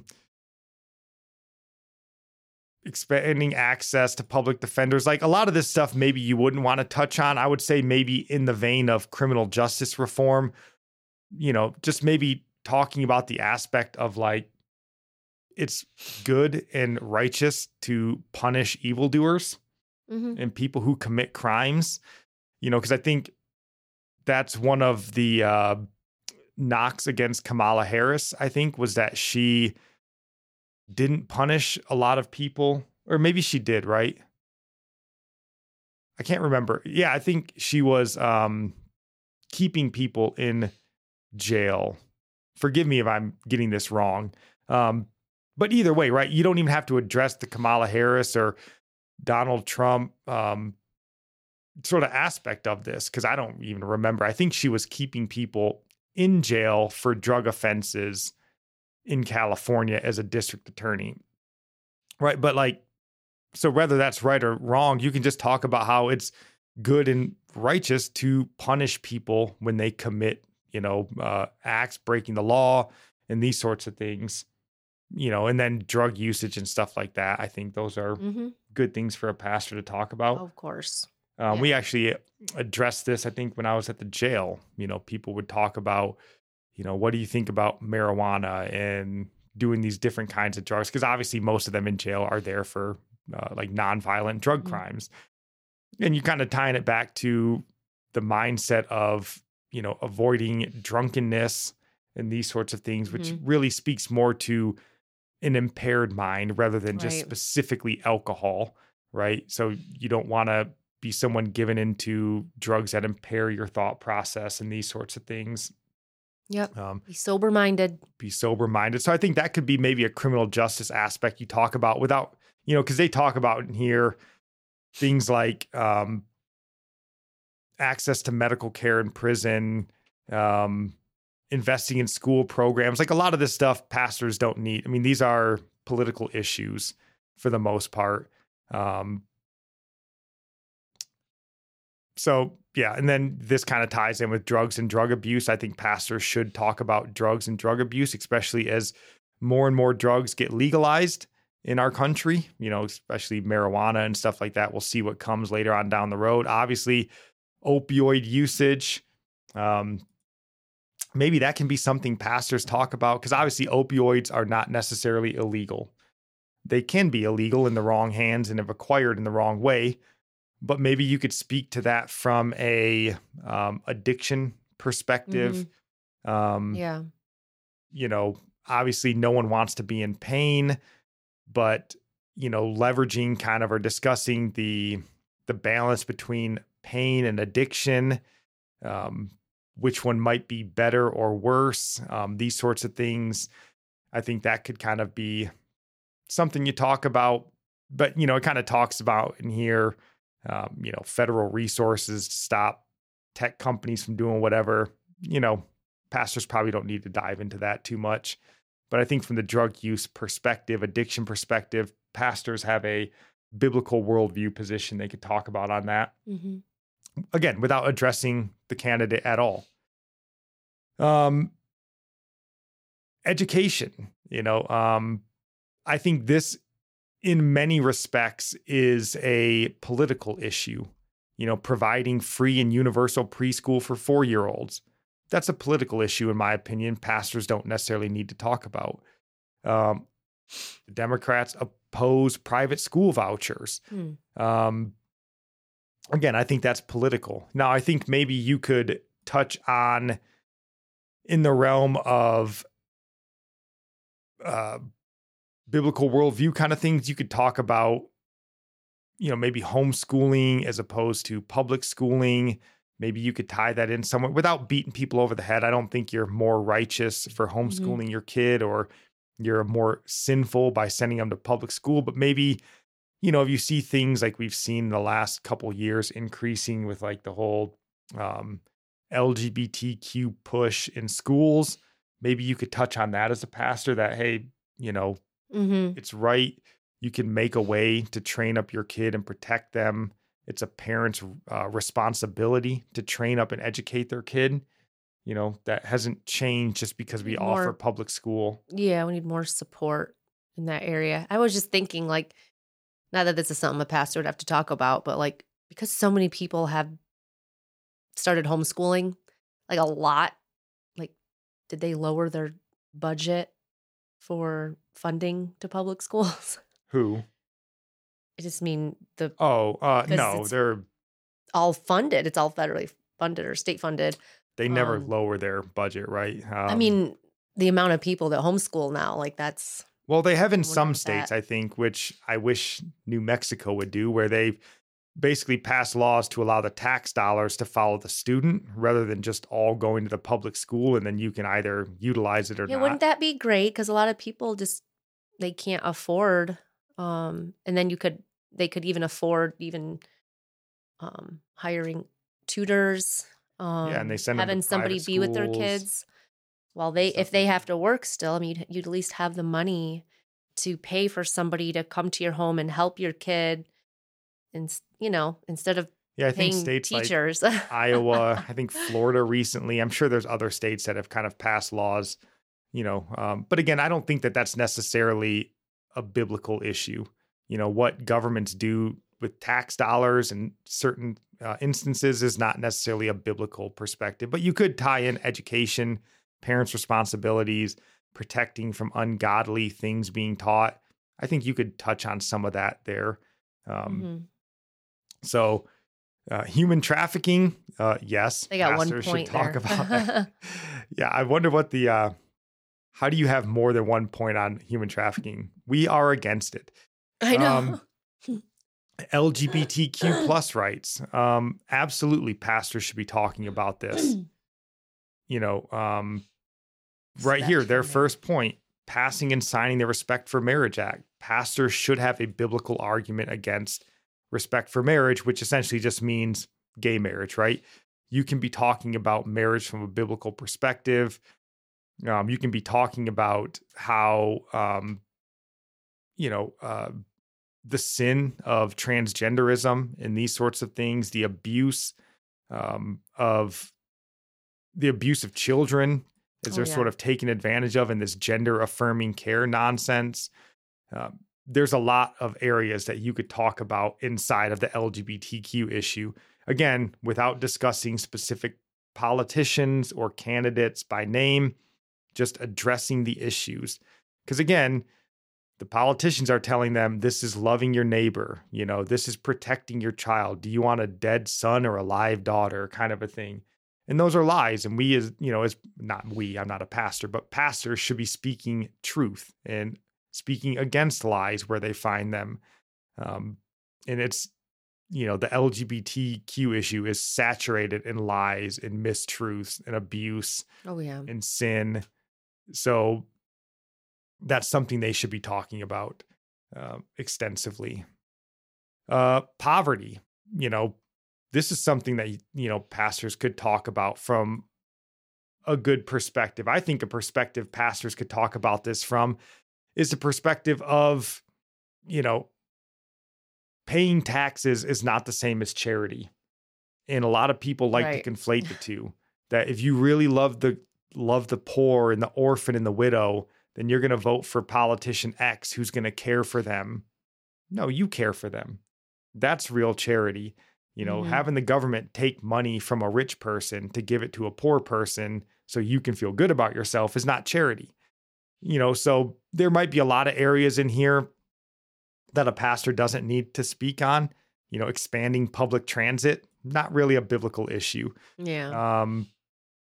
expanding access to public defenders. Like a lot of this stuff, maybe you wouldn't want to touch on. I would say maybe in the vein of criminal justice reform, you know, just maybe talking about the aspect of like, it's good and righteous to punish evildoers Mm-hmm. and people who commit crimes, you know, because I think that's one of the uh, knocks against Kamala Harris, I think, was that she didn't punish a lot of people, or maybe she did, right? I can't remember. Yeah, I think she was um, keeping people in jail. Forgive me if I'm getting this wrong. Um, but either way, right? You don't even have to address the Kamala Harris or Donald Trump um, sort of aspect of this, because I don't even remember. I think she was keeping people in jail for drug offenses in California as a district attorney. Right. But like, so whether that's right or wrong, you can just talk about how it's good and righteous to punish people when they commit, you know, uh, acts breaking the law and these sorts of things, you know, and then drug usage and stuff like that. I think those are Mm-hmm. good things for a pastor to talk about. Of course. Um, yeah. We actually addressed this, I think, when I was at the jail. You know, people would talk about, you know, what do you think about marijuana and doing these different kinds of drugs, because obviously most of them in jail are there for uh, like nonviolent drug Mhm. crimes. And you kind of tying it back to the mindset of, you know, avoiding drunkenness and these sorts of things, which Mhm. really speaks more to an impaired mind rather than just Right. specifically alcohol, right? So you don't want to be someone given into drugs that impair your thought process and these sorts of things. Yep. Um, Be sober minded. be sober minded. So I think that could be maybe a criminal justice aspect you talk about without, you know, because they talk about in here things like um, access to medical care in prison, um, investing in school programs. Like a lot of this stuff pastors don't need. I mean, these are political issues for the most part. Um, so, yeah. And then this kind of ties in with drugs and drug abuse. I think pastors should talk about drugs and drug abuse, especially as more and more drugs get legalized in our country, you know, especially marijuana and stuff like that. We'll see what comes later on down the road. Obviously, opioid usage. Um, maybe that can be something pastors talk about, because obviously opioids are not necessarily illegal. They can be illegal in the wrong hands and if acquired in the wrong way. But maybe you could speak to that from a um, addiction perspective. Um, Yeah. You know, obviously no one wants to be in pain, but, you know, leveraging kind of or discussing the the balance between pain and addiction, um, which one might be better or worse, um, these sorts of things. I think that could kind of be something you talk about, but, you know, it kind of talks about in here, um, you know, federal resources to stop tech companies from doing whatever. You know, pastors probably don't need to dive into that too much. But I think from the drug use perspective, addiction perspective, pastors have a biblical worldview position they could talk about on that. Mm-hmm. Again, without addressing the candidate at all. Um, education, you know, um, I think this in many respects is a political issue, you know, providing free and universal preschool for four-year-olds. That's a political issue, in my opinion. Pastors don't necessarily need to talk about. Um, the Democrats oppose private school vouchers. Hmm. Um, again, I think that's political. Now, I think maybe you could touch on in the realm of uh, biblical worldview kind of things. You could talk about, you know, maybe homeschooling as opposed to public schooling. Maybe you could tie that in somewhere without beating people over the head. I don't think you're more righteous for homeschooling Mm-hmm. your kid or you're more sinful by sending them to public school. But maybe, you know, if you see things like we've seen in the last couple years increasing with like the whole um, L G B T Q push in schools, maybe you could touch on that as a pastor that, hey, you know, Mm-hmm. it's right. You can make a way to train up your kid and protect them. It's a parent's uh, responsibility to train up and educate their kid. You know, that hasn't changed just because we More- offer public school. Yeah, we need more support in that area. I was just thinking, like, not that this is something a pastor would have to talk about, but like, because so many people have started homeschooling, like a lot, like, did they lower their budget for funding to public schools? Who? I just mean the Oh, uh, 'Cause no, it's- they're all funded. It's all federally funded or state funded. they never um, lower their budget, right? Um, I mean, the amount of people that homeschool now, like that's well, they have in wonder some what states, that- I think, which I wish New Mexico would do, where they've basically passed laws to allow the tax dollars to follow the student rather than just all going to the public school, and then you can either utilize it or yeah. not. Wouldn't that be great? Because a lot of people just they can't afford, um, and then you could they could even afford even um, hiring tutors. Um, Yeah, and they send them to having somebody private be with their schools kids while they stuff if they like have to work still. I mean, you'd, you'd at least have the money to pay for somebody to come to your home and help your kid, and you know instead of Yeah, I think paying states like teachers. Iowa, I think Florida recently. I'm sure there's other states that have kind of passed laws, you know. Um, but again, I don't think that that's necessarily a biblical issue. You know, what governments do with tax dollars in certain uh, instances is not necessarily a biblical perspective. But you could tie in education, parents' responsibilities. protecting from ungodly things being taught. I think you could touch on some of that there. Um, Mm-hmm. So uh, human trafficking, uh, yes. They got one pastors should point talk there. about that. Yeah, I wonder what the, uh, how do you have more than one point on human trafficking? We are against it. I know. Um, L G B T Q plus rights. Um, absolutely, pastors should be talking about this. You know, um, right here, their first point, passing and signing the Respect for Marriage Act. Pastors should have a biblical argument against respect for marriage, which essentially just means gay marriage, right? You can be talking about marriage from a biblical perspective. Um, you can be talking about how, um, you know, uh, the sin of transgenderism and these sorts of things, the abuse um, of the abuse of children as Oh, they're yeah. sort of taken advantage of in this gender affirming care nonsense. Um, there's a lot of areas that you could talk about inside of the L G B T Q issue. Again, without discussing specific politicians or candidates by name, just addressing the issues. Because again, the politicians are telling them this is loving your neighbor, you know, this is protecting your child. Do you want a dead son or a live daughter, kind of a thing? And those are lies. And we, as you know, as not we, I'm not a pastor, but pastors should be speaking truth and speaking against lies where they find them. Um, and it's, you know, the L G B T Q issue is saturated in lies and mistruths and abuse Oh, yeah. and sin. So that's something they should be talking about uh, extensively. Uh, poverty, you know, this is something that, you know, pastors could talk about from a good perspective. I think a perspective pastors could talk about this from is the perspective of, you know, paying taxes is not the same as charity. And a lot of people like Right. to conflate the two, that if you really love the love the poor and the orphan and the widow, then you're going to vote for politician X who's going to care for them. No, you care for them. That's real charity. You know, Mhm. having the government take money from a rich person to give it to a poor person so you can feel good about yourself is not charity. You know, so there might be a lot of areas in here that a pastor doesn't need to speak on. You know, expanding public transit, not really a biblical issue. Yeah. Um,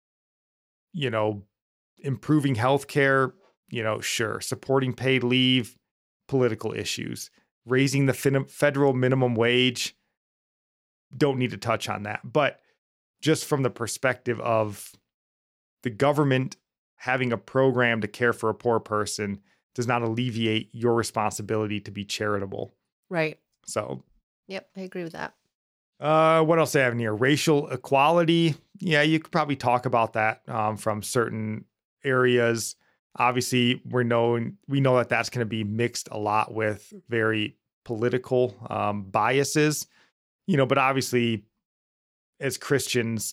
you know, improving healthcare, you know, sure. Supporting paid leave, political issues. Raising the fin- federal minimum wage, don't need to touch on that. But just from the perspective of the government having a program to care for a poor person does not alleviate your responsibility to be charitable. Right. So, Yep. I agree with that. uh, what else do I have in here? Racial equality. Yeah, you could probably talk about that um, from certain areas. Obviously, we're known, we know that that's going to be mixed a lot with very political um, biases, you know, but obviously as Christians,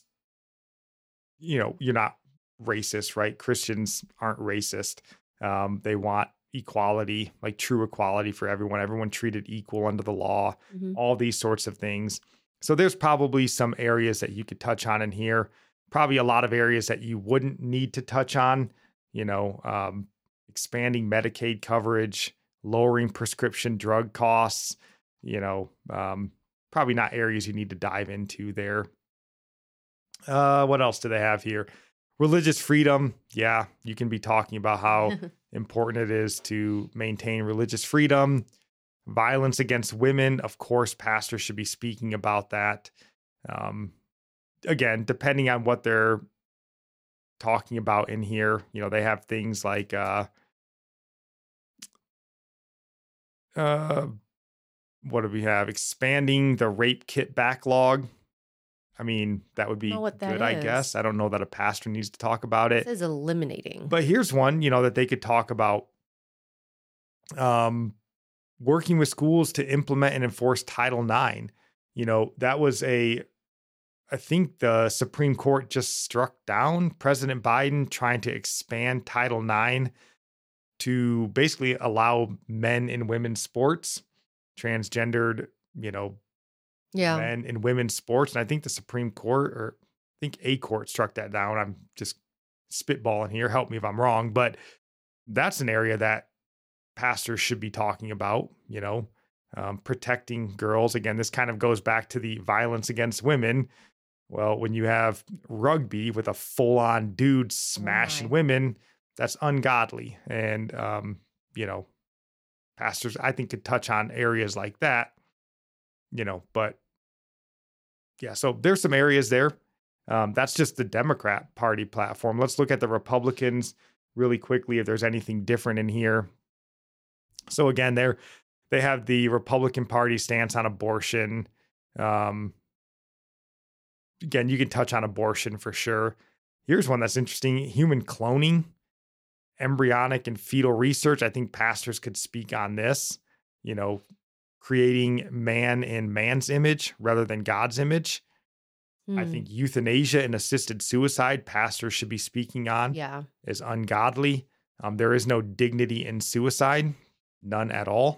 you know, you're not racist, right? Christians aren't racist. Um, they want equality, like true equality for everyone, everyone treated equal under the law, Mhm. all these sorts of things. So there's probably some areas that you could touch on in here, probably a lot of areas that you wouldn't need to touch on, you know, um, expanding Medicaid coverage, lowering prescription drug costs, you know, um, probably not areas you need to dive into there. Uh, what else do they have here? Religious freedom. Yeah, you can be talking about how important it is to maintain religious freedom. Violence against women. Of course, pastors should be speaking about that. Um, again, depending on what they're talking about in here, you know, they have things like, uh, uh, what do we have? Expanding the rape kit backlog. I mean, that would be Know what that good, I is. guess. I don't know that a pastor needs to talk about It it. says eliminating. But here's one, you know, that they could talk about. Um, working with schools to implement and enforce Title nine. You know, that was a, I think the Supreme Court just struck down President Biden trying to expand Title nine to basically allow men in women's sports, transgendered, you know, yeah. men in women's sports. And I think the Supreme Court, or I think a court struck that down. I'm just spitballing here. Help me if I'm wrong. But that's an area that pastors should be talking about, you know, um, protecting girls. Again, this kind of goes back to the violence against women. Well, when you have rugby with a full-on dude smashing my. women, that's ungodly. And, um, you know, pastors, I think, could touch on areas like that, you know, but yeah, so there's some areas there. Um, that's just the Democrat Party platform. Let's look at the Republicans really quickly if there's anything different in here. So again, they're, they have the Republican Party stance on abortion. Um, again, you can touch on abortion for sure. Here's one that's interesting. Human cloning, embryonic and fetal research. I think pastors could speak on this, you know, creating man in man's image rather than God's image. Hmm. I think euthanasia and assisted suicide, pastors should be speaking on Yeah. is ungodly. Um, there is no dignity in suicide, none at all.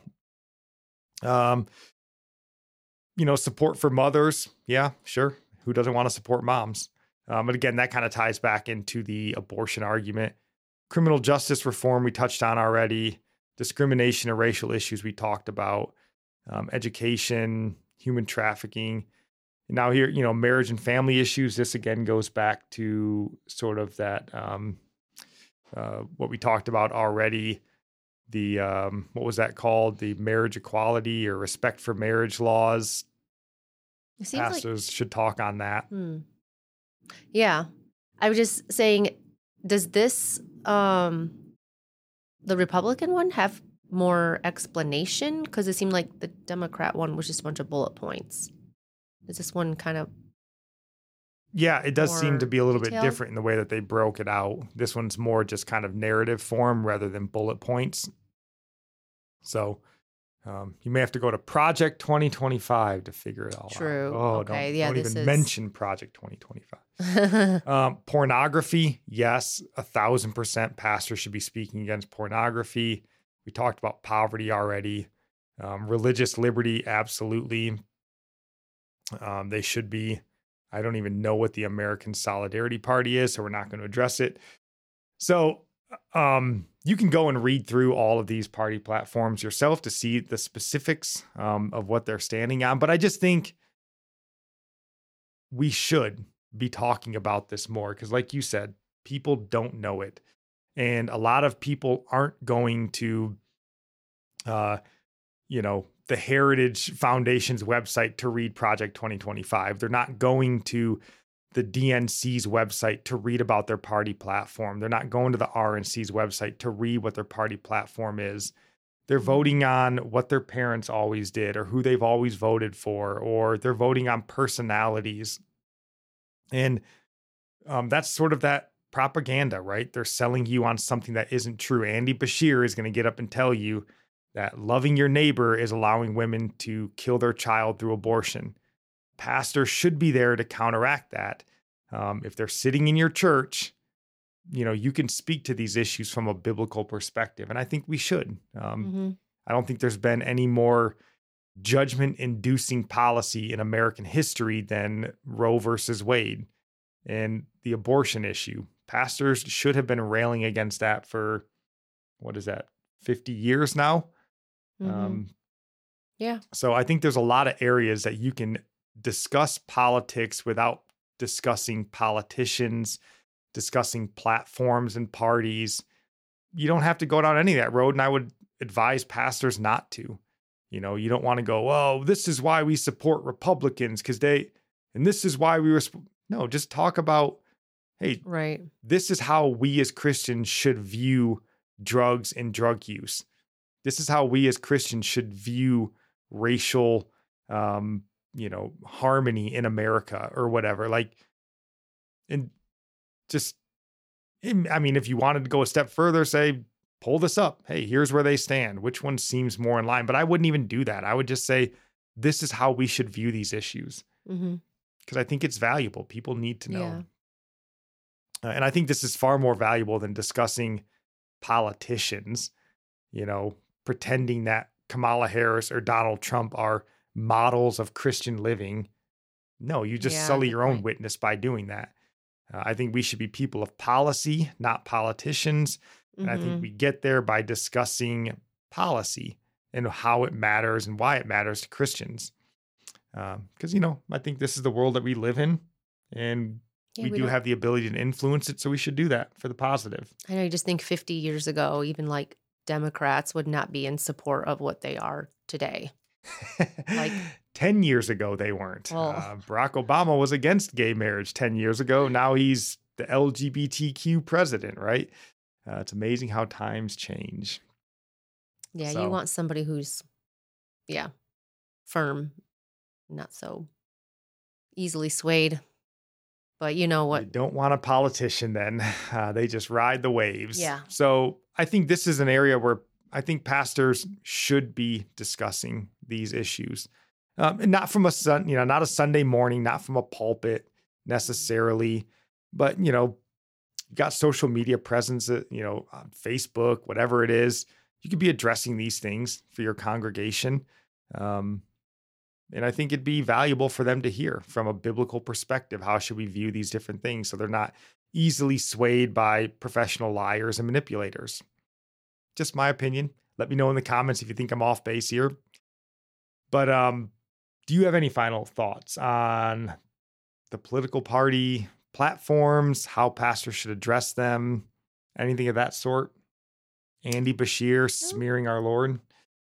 Um, you know, support for mothers. Yeah, sure. Who doesn't want to support moms? Um, but again, that kind of ties back into the abortion argument. Criminal justice reform, we touched on already. Discrimination and racial issues, we talked about. Um, education, human trafficking. Now here, you know, marriage and family issues. This again goes back to sort of that, um, uh, what we talked about already. The, um, what was that called? The marriage equality or respect for marriage laws. It seems like Pastors should talk on that. Hmm. Yeah. I was just saying, does this, um, the Republican one have more explanation? Because it seemed like the Democrat one was just a bunch of bullet points. Is this one kind of Yeah, it does seem more to be a little bit detailed? different in the way that they broke it out. This one's more just kind of narrative form rather than bullet points. So um, you may have to go to Project twenty twenty-five to figure it all True. out. Oh, Okay, don't, yeah, don't this even is- mention Project twenty twenty-five. Um, pornography, yes, a thousand percent pastors should be speaking against pornography. We talked about poverty already. Um, religious liberty, absolutely. Um, they should be. I don't even know what the American Solidarity Party is, so we're not going to address it. So um, you can go and read through all of these party platforms yourself to see the specifics um, of what they're standing on. But I just think we should be talking about this more because, like you said, people don't know it. And a lot of people aren't going to, uh, you know, the Heritage Foundation's website to read Project twenty twenty-five. They're not going to the D N C's website to read about their party platform. They're not going to the R N C's website to read what their party platform is. They're voting on what their parents always did or who they've always voted for, or they're voting on personalities. And um, that's sort of that propaganda, right? They're selling you on something that isn't true. Andy Bashir is going to get up and tell you that loving your neighbor is allowing women to kill their child through abortion. Pastors should be there to counteract that. Um, if they're sitting in your church, you know, you can speak to these issues from a biblical perspective. And I think we should. Um, Mm-hmm. I don't think there's been any more judgment-inducing policy in American history than Roe versus Wade and the abortion issue. Pastors should have been railing against that for, what is that, fifty years now? Mm-hmm. Um, Yeah. so I think there's a lot of areas that you can discuss politics without discussing politicians, discussing platforms and parties. You don't have to go down any of that road. And I would advise pastors not to. You know, you don't want to go, oh, this is why we support Republicans because they, and this is why we were, no, just talk about, hey, Right. this is how we as Christians should view drugs and drug use. This is how we as Christians should view racial, um, you know, harmony in America or whatever. Like, and just, I mean, if you wanted to go a step further, say, pull this up. Hey, here's where they stand. Which one seems more in line? But I wouldn't even do that. I would just say, this is how we should view these issues. Mm-hmm. Because I think it's valuable. People need to know. Yeah. Uh, and I think this is far more valuable than discussing politicians, you know, pretending that Kamala Harris or Donald Trump are models of Christian living. No, you just Yeah, sully good your own point. witness by doing that. Uh, I think we should be people of policy, not politicians. And I think Mhm. we get there by discussing policy and how it matters and why it matters to Christians. Because, you know, I think this is the world that we live in, and Yeah, we, we do don't- have the ability to influence it. So we should do that for the positive. I know, you just think fifty years ago, even like Democrats would not be in support of what they are today. Like- ten years ago, they weren't. Well- Uh, Barack Obama was against gay marriage ten years ago. Now he's the L G B T Q president, right? Uh, it's amazing how times change. Yeah, So- you want somebody who's, yeah, firm, not so easily swayed. But you know You what? don't want a politician then. Uh, they just ride the waves. Yeah. So I think this is an area where I think pastors should be discussing these issues. Um, and not from a sun, you know, not a Sunday morning, not from a pulpit necessarily, but you know, you got social media presence, uh, you know, on Facebook, whatever it is, you could be addressing these things for your congregation. Um, and I think it'd be valuable for them to hear from a biblical perspective. How should we view these different things so they're not easily swayed by professional liars and manipulators? Just my opinion. Let me know in the comments if you think I'm off base here. But um, do you have any final thoughts on the political party platforms, how pastors should address them, anything of that sort? Andy Bashir smearing our Lord?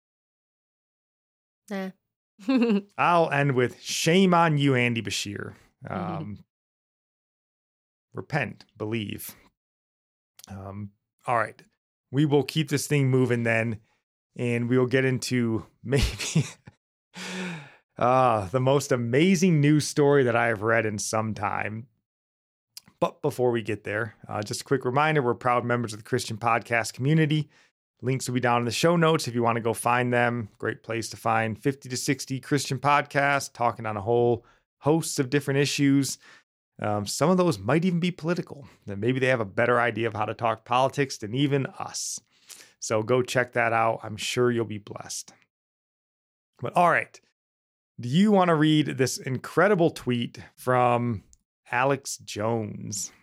Nah. I'll end with shame on you, Andy Bashir. Um, repent, believe. Um, all right. We will keep this thing moving then, and we will get into maybe uh, the most amazing news story that I have read in some time. But before we get there, uh, just a quick reminder, we're proud members of the Christian Podcast community. Links will be down in the show notes if you want to go find them. Great place to find fifty to sixty Christian podcasts talking on a whole host of different issues. Um, some of those might even be political. Then maybe they have a better idea of how to talk politics than even us. So go check that out. I'm sure you'll be blessed. But all right. Do you want to read this incredible tweet from Alex Jones?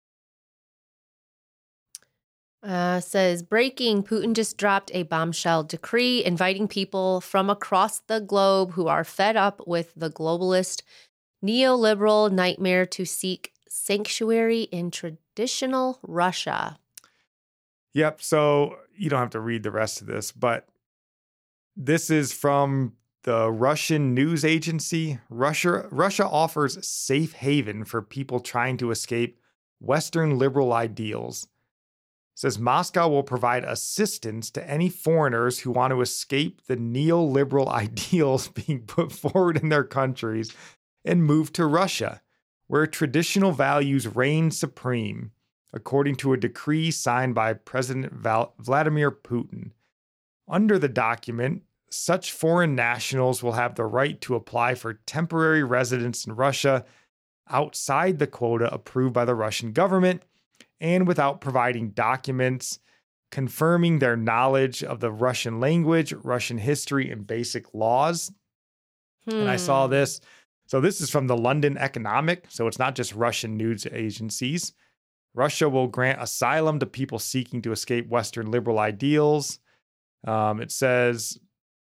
Uh, says, breaking, Putin just dropped a bombshell decree inviting people from across the globe who are fed up with the globalist neoliberal nightmare to seek sanctuary in traditional Russia. Yep. So you don't have to read the rest of this, but this is from the Russian news agency. Russia, Russia offers safe haven for people trying to escape Western liberal ideals. Says Moscow will provide assistance to any foreigners who want to escape the neoliberal ideals being put forward in their countries and move to Russia, where traditional values reign supreme, according to a decree signed by President Val- Vladimir Putin. Under the document, such foreign nationals will have the right to apply for temporary residence in Russia outside the quota approved by the Russian government, and without providing documents confirming their knowledge of the Russian language, Russian history, and basic laws. And I saw Hmm. this. So this is from the London Economic. So it's not just Russian news agencies. Russia will grant asylum to people seeking to escape Western liberal ideals. Um, it says,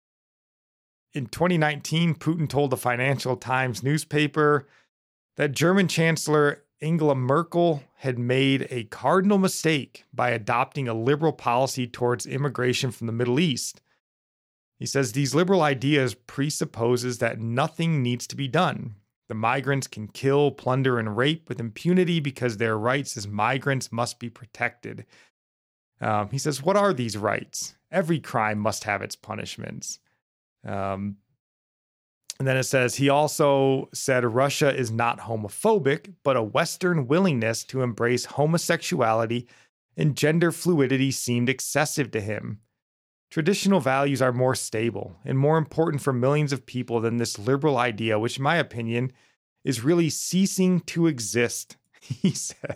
in twenty nineteen, Putin told the Financial Times newspaper that German Chancellor Angela Merkel had made a cardinal mistake by adopting a liberal policy towards immigration from the Middle East. He says these liberal ideas presupposes that nothing needs to be done. The migrants can kill, plunder, and rape with impunity because their rights as migrants must be protected. Um, he says, what are these rights? Every crime must have its punishments. Um, And then it says, he also said Russia is not homophobic, but a Western willingness to embrace homosexuality and gender fluidity seemed excessive to him. Traditional values are more stable and more important for millions of people than this liberal idea, which in my opinion is really ceasing to exist, he said.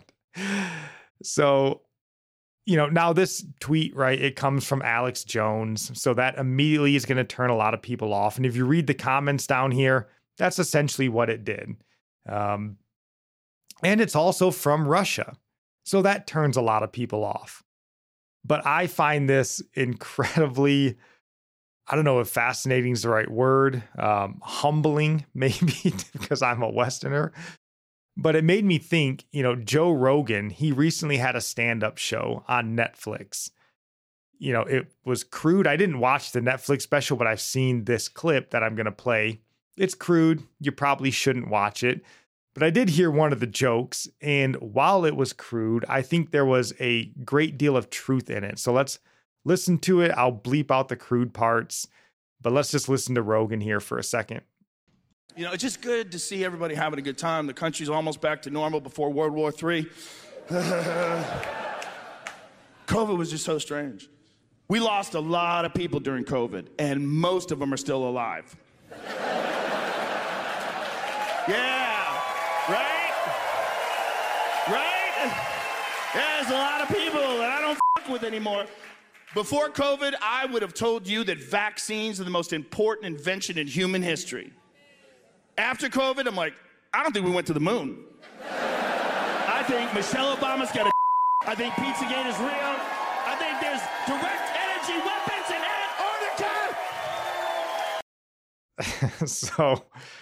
So, you know, now this tweet, right, it comes from Alex Jones. So that immediately is going to turn a lot of people off. And if you read the comments down here, that's essentially what it did. Um, and it's also from Russia. So that turns a lot of people off. But I find this incredibly, I don't know if fascinating is the right word, um, humbling, maybe, because I'm a Westerner. But it made me think, you know, Joe Rogan, he recently had a stand-up show on Netflix. You know, it was crude. I didn't watch the Netflix special, but I've seen this clip that I'm going to play. It's crude. You probably shouldn't watch it. But I did hear one of the jokes. And while it was crude, I think there was a great deal of truth in it. So let's listen to it. I'll bleep out the crude parts. But let's just listen to Rogan here for a second. You know, it's just good to see everybody having a good time. The country's almost back to normal before World War Three. COVID was just so strange. We lost a lot of people during COVID, and most of them are still alive. Yeah, right? Right? Yeah, there's a lot of people that I don't fuck with anymore. Before COVID, I would have told you that vaccines are the most important invention in human history. After COVID, I'm like, I don't think we went to the moon. I think Michelle Obama's got a I think Pizzagate is real. I think there's direct energy weapons in Antarctica. So,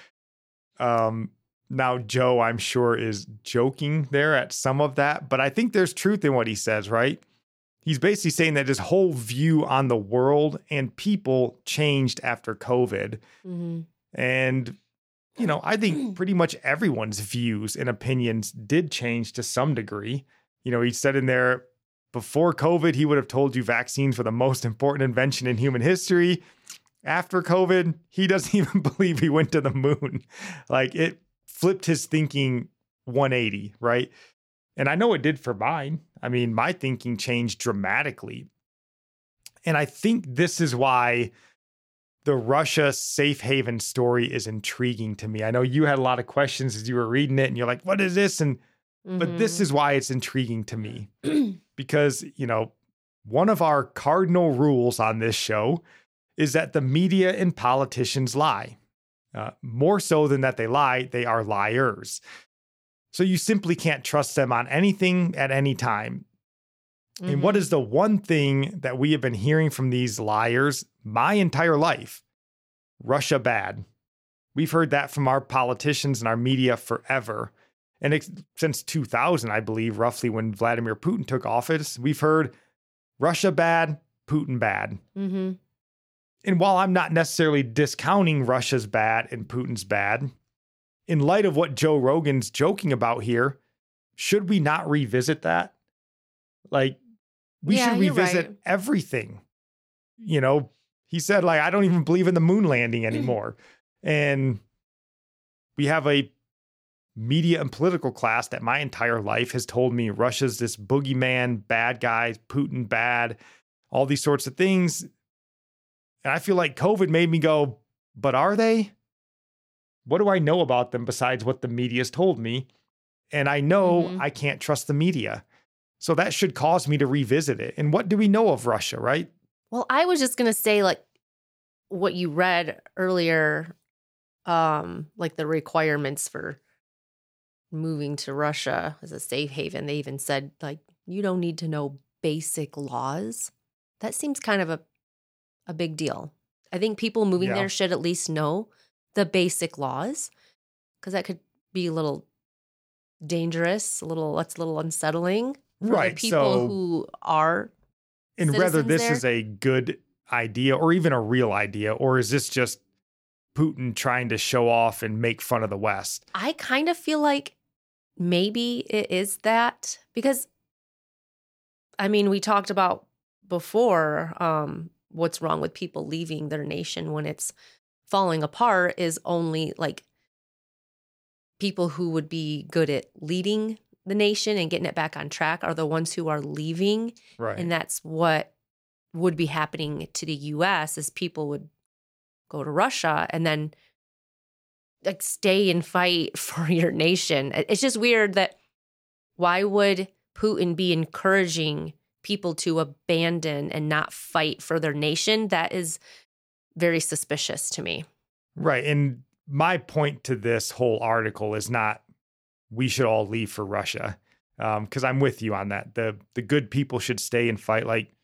um, now Joe, I'm sure, is joking there at some of that, but I think there's truth in what he says, right? He's basically saying that his whole view on the world and people changed after COVID. Mm-hmm. And you know, I think pretty much everyone's views and opinions did change to some degree. You know, he said in there, before COVID, he would have told you vaccines were the most important invention in human history. After COVID, he doesn't even believe we went to the moon. Like, it flipped his thinking one eighty, right? And I know it did for mine. I mean, my thinking changed dramatically. And I think this is why the Russia safe haven story is intriguing to me. I know you had a lot of questions as you were reading it and you're like, what is this? And, mm-hmm. but this is why it's intriguing to me because, you know, one of our cardinal rules on this show is that the media and politicians lie. Uh, more so than that they lie, they are liars. So you simply can't trust them on anything at any time. Mm-hmm. And what is the one thing that we have been hearing from these liars my entire life? Russia bad. We've heard that from our politicians and our media forever. And it's, since two thousand, I believe, roughly when Vladimir Putin took office, we've heard Russia bad, Putin bad. Mm-hmm. And while I'm not necessarily discounting Russia's bad and Putin's bad, in light of what Joe Rogan's joking about here, should we not revisit that? Like, we yeah, should revisit right. everything. You know, he said, like, I don't even believe in the moon landing anymore. And we have a media and political class that my entire life has told me Russia's this boogeyman, bad guy, Putin bad, all these sorts of things. And I feel like COVID made me go, but are they? What do I know about them besides what the media's told me? And I know mm-hmm. I can't trust the media. So that should cause me to revisit it. And what do we know of Russia, right? Well, I was just going to say, like, what you read earlier, um, like the requirements for moving to Russia as a safe haven. They even said, like, you don't need to know basic laws. That seems kind of a, a big deal. I think people moving yeah. there should at least know the basic laws, because that could be a little dangerous, a little, that's a little unsettling for right, the people so, who are and whether this there. is a good idea or even a real idea, or is this just Putin trying to show off and make fun of the West? I kind of feel like maybe it is that, because, I mean, we talked about before um, what's wrong with people leaving their nation when it's falling apart is only like people who would be good at leading the nation and getting it back on track are the ones who are leaving. Right. And that's what would be happening to the U S is people would go to Russia and then like stay and fight for your nation. It's just weird that why would Putin be encouraging people to abandon and not fight for their nation? That is very suspicious to me. Right. And my point to this whole article is not we should all leave for Russia, because um, I'm with you on that. The the good people should stay and fight. Like,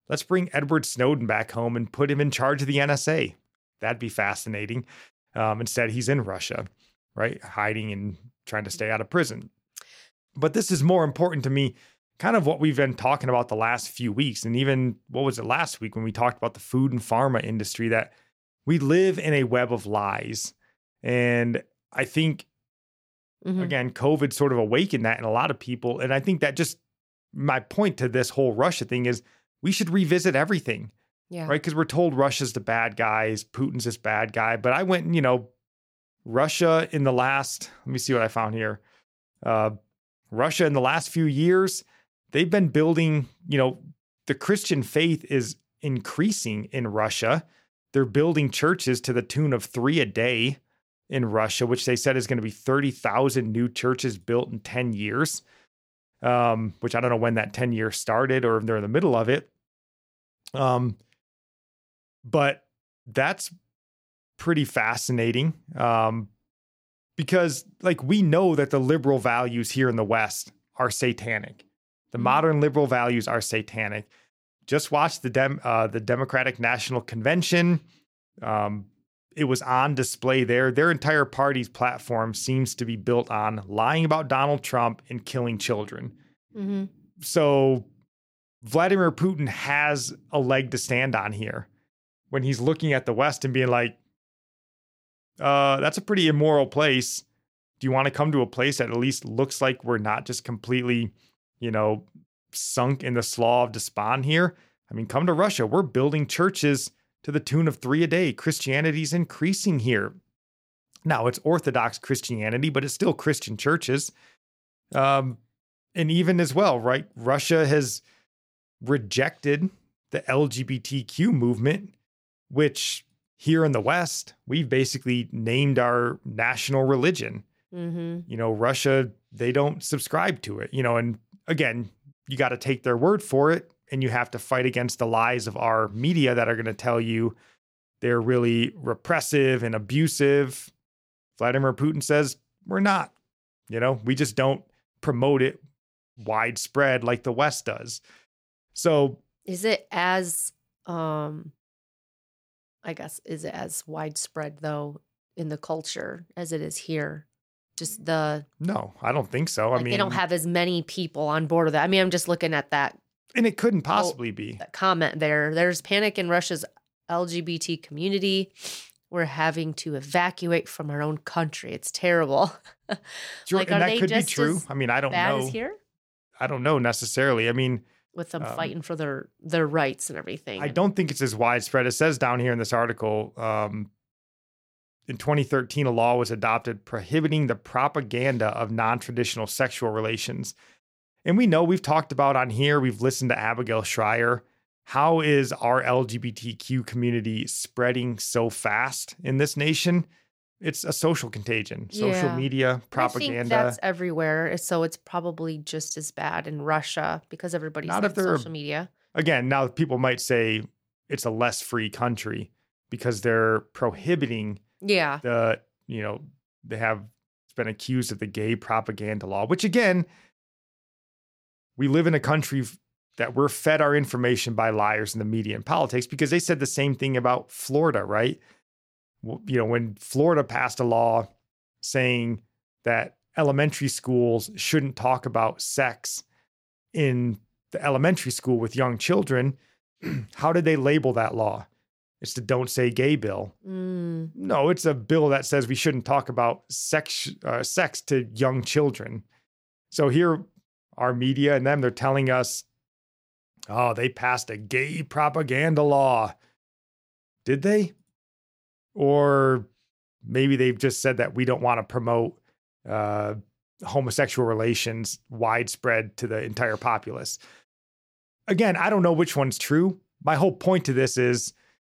let's bring Edward Snowden back home and put him in charge of the N S A. That'd be fascinating. Um, instead, he's in Russia, right? Hiding and trying to stay out of prison. But this is more important to me, kind of what we've been talking about the last few weeks. And even, what was it last week when we talked about the food and pharma industry, that we live in a web of lies. And I think, mm-hmm. again, COVID sort of awakened that in a lot of people. And I think that just, my point to this whole Russia thing is we should revisit everything. Yeah. Right. Because we're told Russia's the bad guys, Putin's this bad guy. But I went, you know, Russia in the last, let me see what I found here. Uh, Russia in the last few years, they've been building, you know, the Christian faith is increasing in Russia. They're building churches to the tune of three a day in Russia, which they said is going to be thirty thousand new churches built in ten years, um, which I don't know when that ten years started or if they're in the middle of it. Um, But that's pretty fascinating um, because, like, we know that the liberal values here in the West are satanic. The mm-hmm. modern liberal values are satanic. Just watch the Dem- uh, the Democratic National Convention. Um, it was on display there. Their entire party's platform seems to be built on lying about Donald Trump and killing children. Mm-hmm. So Vladimir Putin has a leg to stand on here, when he's looking at the West and being like, uh, that's a pretty immoral place. Do you want to come to a place that at least looks like we're not just completely, you know, sunk in the slough of despond here? I mean, come to Russia. We're building churches to the tune of three a day. Christianity's increasing here. Now, it's Orthodox Christianity, but it's still Christian churches. Um, and even as well, right? Russia has rejected the L G B T Q movement, which here in the West, we've basically named our national religion. Mm-hmm. You know, Russia, they don't subscribe to it, you know, and again, you got to take their word for it, and you have to fight against the lies of our media that are going to tell you they're really repressive and abusive. Vladimir Putin says, we're not, you know, we just don't promote it widespread like the West does. So is it as, um, I guess, is it as widespread, though, in the culture as it is here? Just the... No, I don't think so. Like I mean... They don't have as many people on board with that. I mean, I'm just looking at that. And it couldn't possibly be. That comment there. There's panic in Russia's L G B T community. We're having to evacuate from our own country. It's terrible. Sure, like, and that could be true. I mean, I don't bad know. As here? I don't know necessarily. I mean... With them um, fighting for their, their rights and everything. I don't think it's as widespread. It says down here in this article, um, in twenty thirteen, a law was adopted prohibiting the propaganda of non-traditional sexual relations. And we know, we've talked about on here, we've listened to Abigail Schreier. How is our L G B T Q community spreading so fast in this nation? It's a social contagion, social yeah. media, propaganda. I think that's everywhere. So it's probably just as bad in Russia because everybody's on social media. Again, now people might say it's a less free country because they're prohibiting yeah. the, you know, they have been accused of the gay propaganda law, which again, we live in a country that we're fed our information by liars in the media and politics, because they said the same thing about Florida, right? You know, when Florida passed a law saying that elementary schools shouldn't talk about sex in the elementary school with young children, how did they label that law? It's the Don't Say Gay bill. Mm. No, it's a bill that says we shouldn't talk about sex, uh, sex to young children. So here, our media and them, they're telling us, oh, they passed a gay propaganda law. Did they? Or maybe they've just said that we don't want to promote uh, homosexual relations widespread to the entire populace. Again, I don't know which one's true. My whole point to this is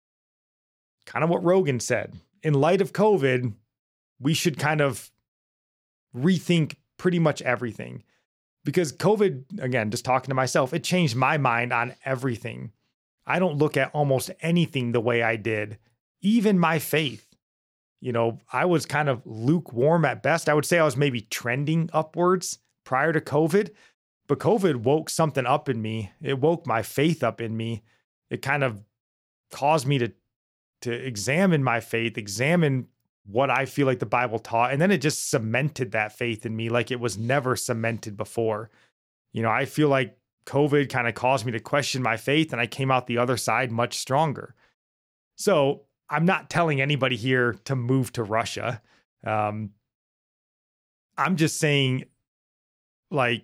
kind of what Rogan said. In light of COVID, we should kind of rethink pretty much everything. Because COVID, again, just talking to myself, it changed my mind on everything. I don't look at almost anything the way I did. Even my faith, you know, I was kind of lukewarm at best. I would say I was maybe trending upwards prior to COVID, but COVID woke something up in me. It woke my faith up in me it kind of caused me to to examine my faith, examine what I feel like the Bible taught. And then it just cemented that faith in me like it was never cemented before. You know, I feel like COVID kind of caused me to question my faith, and I came out the other side much stronger. So I'm not telling anybody here to move to Russia. Um, I'm just saying, like,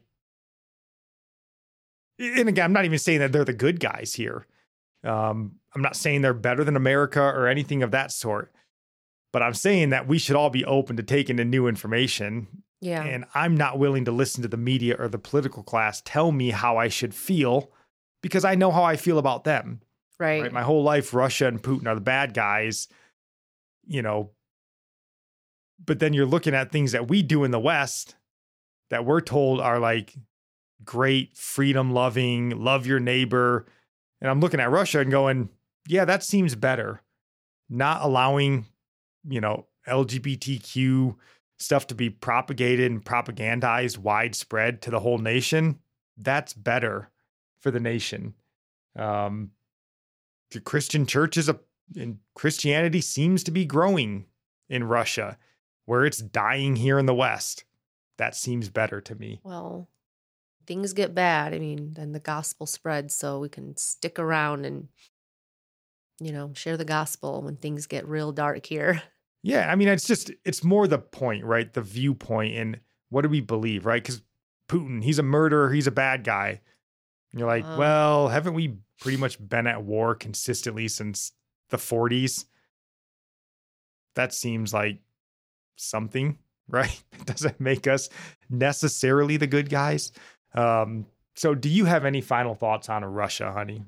and again, I'm not even saying that they're the good guys here. Um, I'm not saying they're better than America or anything of that sort, but I'm saying that we should all be open to taking in new information. Yeah. And I'm not willing to listen to the media or the political class tell me how I should feel, because I know how I feel about them. Right. Right? My whole life, Russia and Putin are the bad guys, you know. But then you're looking at things that we do in the West that we're told are like great, freedom loving, love your neighbor. And I'm looking at Russia and going, yeah, that seems better. Not allowing, you know, L G B T Q stuff to be propagated and propagandized widespread to the whole nation. That's better for the nation. Um, the Christian church is a, and Christianity seems to be growing in Russia, where it's dying here in the West. That seems better to me. Well, things get bad. I mean, then the gospel spreads, so we can stick around and, you know, share the gospel when things get real dark here. Yeah, I mean, it's just, it's more the point, right? The viewpoint and what do we believe, right? Because Putin, he's a murderer, he's a bad guy. And you're like, Um, well, haven't we pretty much been at war consistently since the forties? That seems like something, right? It doesn't make us necessarily the good guys. Um, so do you have any final thoughts on Russia, honey?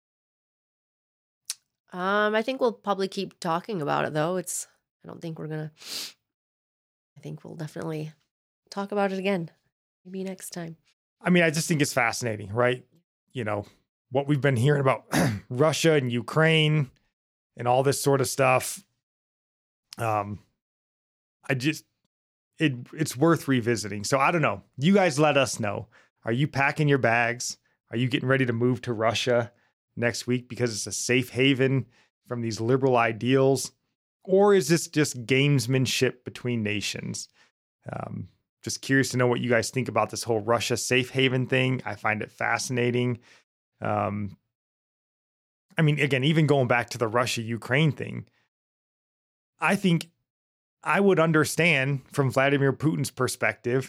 Um, I think we'll probably keep talking about it, though. It's, I don't think we're gonna, I think we'll definitely talk about it again. Maybe next time. I mean, I just think it's fascinating, right? You know, what we've been hearing about Russia and Ukraine and all this sort of stuff. Um, I just, it it's worth revisiting. So I don't know. You guys let us know. Are you packing your bags? Are you getting ready to move to Russia next week because it's a safe haven from these liberal ideals? Or is this just gamesmanship between nations? Um, just curious to know what you guys think about this whole Russia safe haven thing. I find it fascinating. Um, I mean, again, even going back to the Russia-Ukraine thing, I think I would understand from Vladimir Putin's perspective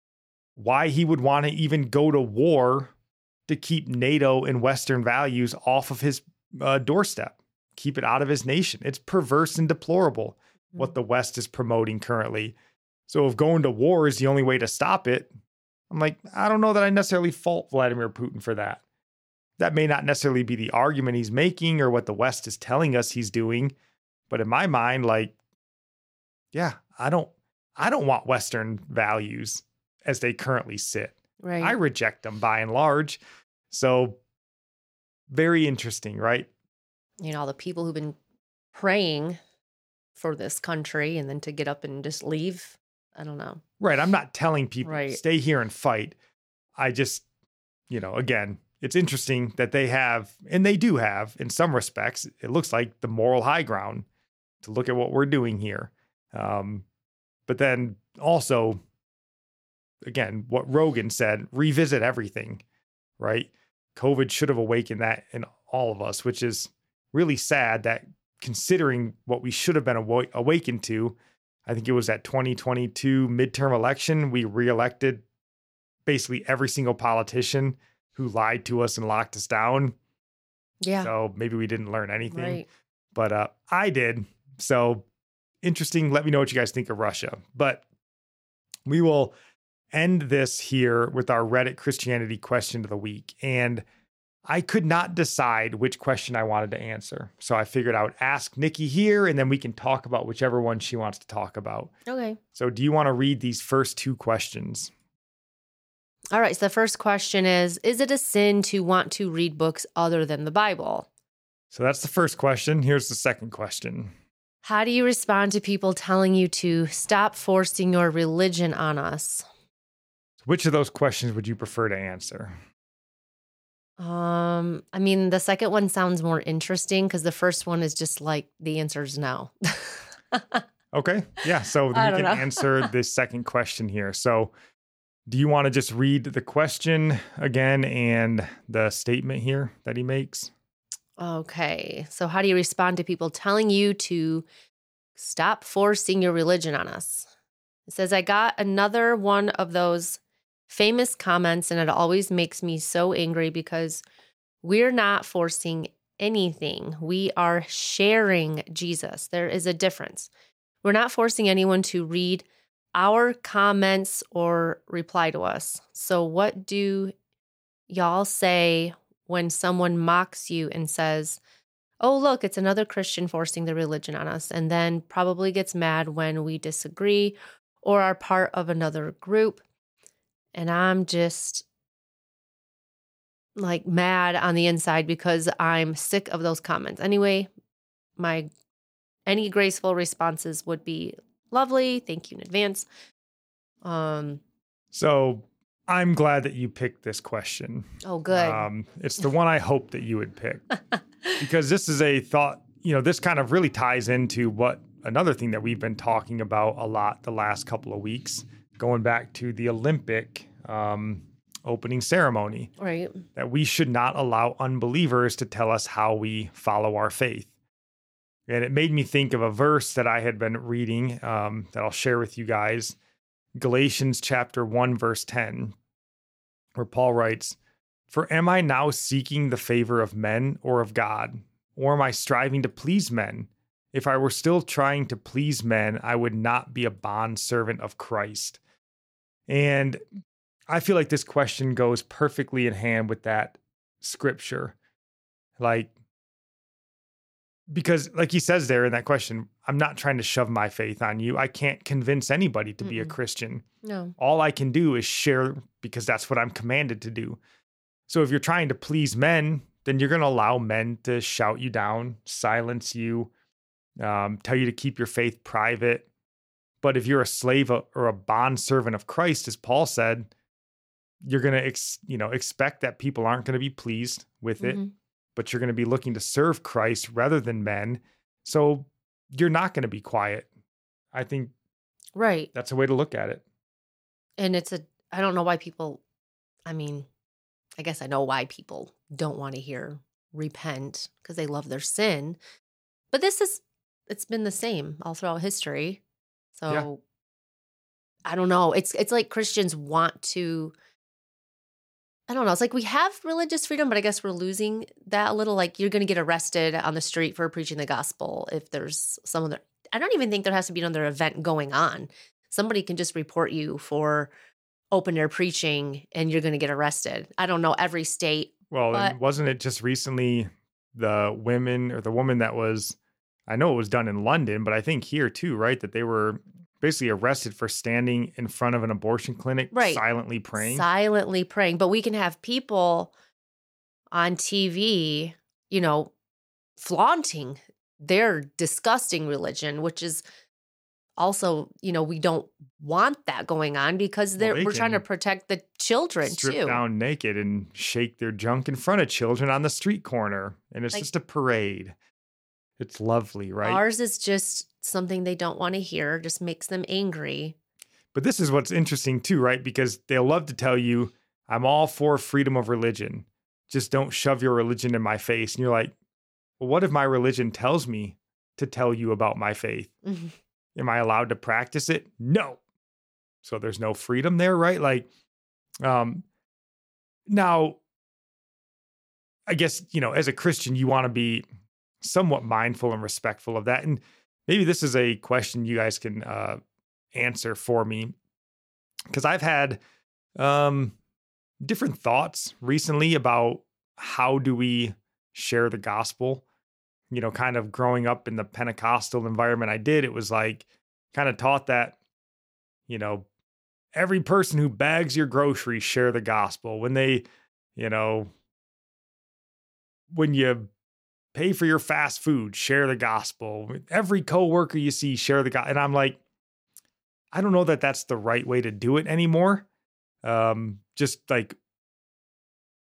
why he would want to even go to war to keep NATO and Western values off of his uh, doorstep, keep it out of his nation. It's perverse and deplorable what the West is promoting currently. So if going to war is the only way to stop it, I'm like, I don't know that I necessarily fault Vladimir Putin for that. That may not necessarily be the argument he's making or what the West is telling us he's doing. But in my mind, like, yeah, I don't, I don't want Western values as they currently sit. Right. I reject them by and large. So very interesting, right? You know, all the people who've been praying for this country and then to get up and just leave. I don't know. Right. I'm not telling people Right. stay here and fight. I just, you know, again, it's interesting that they have, and they do have in some respects, it looks like the moral high ground to look at what we're doing here. Um, but then also, again, what Rogan said, revisit everything, right? COVID should have awakened that in all of us, which is really sad that considering what we should have been awa- awakened to, I think it was that twenty twenty-two midterm election, we reelected basically every single politician who lied to us and locked us down. Yeah. So maybe we didn't learn anything, Right. but uh, I did. So interesting. Let me know what you guys think of Russia. But we will end this here with our Reddit Christianity question of the week. And I could not decide which question I wanted to answer. So I figured I would ask Nikki here, and then we can talk about whichever one she wants to talk about. Okay. So do you want to read these first two questions? All right. So the first question is, is it a sin to want to read books other than the Bible? So that's the first question. Here's the second question. How do you respond to people telling you to stop forcing your religion on us? Which of those questions would you prefer to answer? Um, I mean, the second one sounds more interesting because the first one is just like the answer is no. Okay. Yeah. So I we don't can know. answer this second question here. So do you want to just read the question again and the statement here that he makes? Okay. So, how do you respond to people telling you to stop forcing your religion on us? It says, I got another one of those famous comments, and it always makes me so angry because we're not forcing anything. We are sharing Jesus. There is a difference. We're not forcing anyone to read our comments or reply to us. So, what do y'all say when someone mocks you and says, oh, look, it's another Christian forcing their religion on us, and then probably gets mad when we disagree or are part of another group? And I'm just like mad on the inside because I'm sick of those comments. Anyway, my any graceful responses would be lovely. Thank you in advance. Um, So I'm glad that you picked this question. oh, good. Um, it's the one I hope that you would pick because this is a thought, you know, this kind of really ties into what another thing that we've been talking about a lot the last couple of weeks, going back to the Olympic um, opening ceremony, Right. that we should not allow unbelievers to tell us how we follow our faith. And it made me think of a verse that I had been reading um, that I'll share with you guys. Galatians chapter one, verse ten, where Paul writes, for am I now seeking the favor of men or of God? Or am I striving to please men? If I were still trying to please men, I would not be a bondservant of Christ. And I feel like this question goes perfectly in hand with that scripture. Like, because like he says there in that question, I'm not trying to shove my faith on you. I can't convince anybody to be a Mm-mm. Christian. No. All I can do is share because that's what I'm commanded to do. So if you're trying to please men, then you're going to allow men to shout you down, silence you, um, tell you to keep your faith private. But if you're a slave or a bondservant of Christ, as Paul said, you're going to ex- you know, expect that people aren't going to be pleased with it, Mhm. but you're going to be looking to serve Christ rather than men. So you're not going to be quiet. I think Right. that's a way to look at it. And it's a, I don't know why people, I mean, I guess I know why people don't want to hear repent because they love their sin. But this is, it's been the same all throughout history. So Yeah. I don't know. It's it's like Christians want to, I don't know. It's like we have religious freedom, but I guess we're losing that a little. Like you're going to get arrested on the street for preaching the gospel if there's some other, I don't even think there has to be another event going on. Somebody can just report you for open air preaching and you're going to get arrested. I don't know every state. Well, But- and wasn't it just recently the women or the woman that was, I know it was done in London, but I think here too, right? That they were basically arrested for standing in front of an abortion clinic, Right. silently praying. Silently praying. But we can have people on T V, you know, flaunting their disgusting religion, which is also, you know, we don't want that going on because they're they we're trying to can protect the children Strip too. down naked and shake their junk in front of children on the street corner. And it's Like- just a parade. It's lovely, right? Ours is just something they don't want to hear, just makes them angry. But this is what's interesting too, right? Because they'll love to tell you, I'm all for freedom of religion. Just don't shove your religion in my face. And you're like, well, what if my religion tells me to tell you about my faith? Mhm. Am I allowed to practice it? No. So there's no freedom there, right? Like, um, now, I guess, you know, as a Christian, you want to be somewhat mindful and respectful of that. And maybe this is a question you guys can uh, answer for me, because I've had um, different thoughts recently about how do we share the gospel. You know, kind of growing up in the Pentecostal environment I did, it was like kind of taught that, you know, every person who bags your groceries share the gospel. When they, you know, when you pay for your fast food, share the gospel. Every coworker you see, share the gospel. And I'm like, I don't know that that's the right way to do it anymore. Um, just like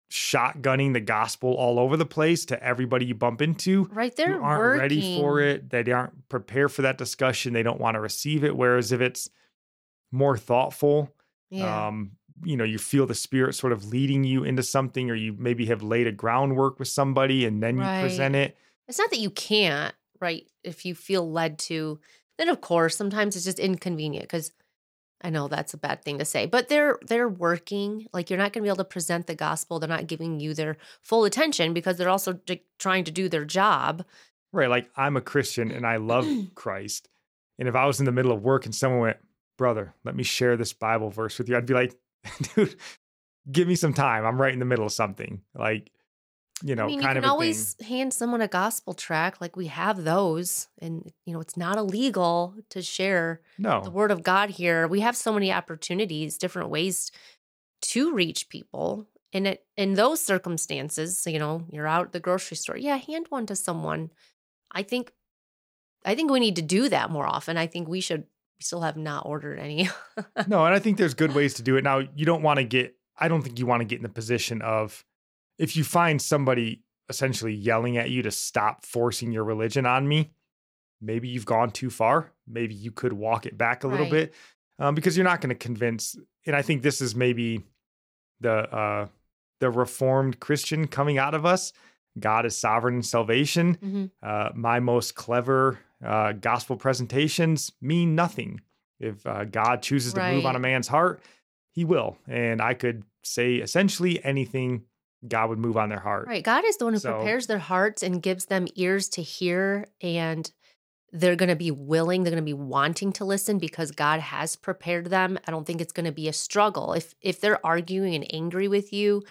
shotgunning the gospel all over the place to everybody you bump into. Right, they're who aren't ready working. for it. They aren't prepared for that discussion. They don't want to receive it. Whereas if it's more thoughtful, Yeah. um, you know, you feel the Spirit sort of leading you into something, or you maybe have laid a groundwork with somebody and then you Right. present it. It's not that you can't, right? If you feel led to, then of course, sometimes it's just inconvenient because I know that's a bad thing to say, but they're they're working. Like, you're not going to be able to present the gospel. They're not giving you their full attention because they're also d- trying to do their job. Right. Like, I'm a Christian and I love Christ. And if I was in the middle of work and someone went, brother, let me share this Bible verse with you, I'd be like, dude, give me some time. I'm right in the middle of something. Like, you know, I mean, you kind can of a always thing. hand someone a gospel tract, like we have those, and you know, it's not illegal to share No. the word of God here. We have so many opportunities, different ways to reach people. And it, in those circumstances, you know, you're out at the grocery store. Yeah, hand one to someone. I think, I think we need to do that more often. I think we should. We still have not ordered any. No, and I think there's good ways to do it. Now, you don't want to get, I don't think you want to get in the position of, if you find somebody essentially yelling at you to stop forcing your religion on me, maybe you've gone too far. Maybe you could walk it back a little Right. bit, um, because you're not going to convince. And I think this is maybe the uh, the Reformed Christian coming out of us. God is sovereign in salvation. Mhm. Uh, my most clever uh, gospel presentations mean nothing. If uh, God chooses to move on a Right. man's heart, he will. And I could say essentially anything, God would move on their heart. Right. God is the one who So- prepares their hearts and gives them ears to hear, and they're going to be willing, they're going to be wanting to listen because God has prepared them. I don't think it's going to be a struggle. If if they're arguing and angry with you,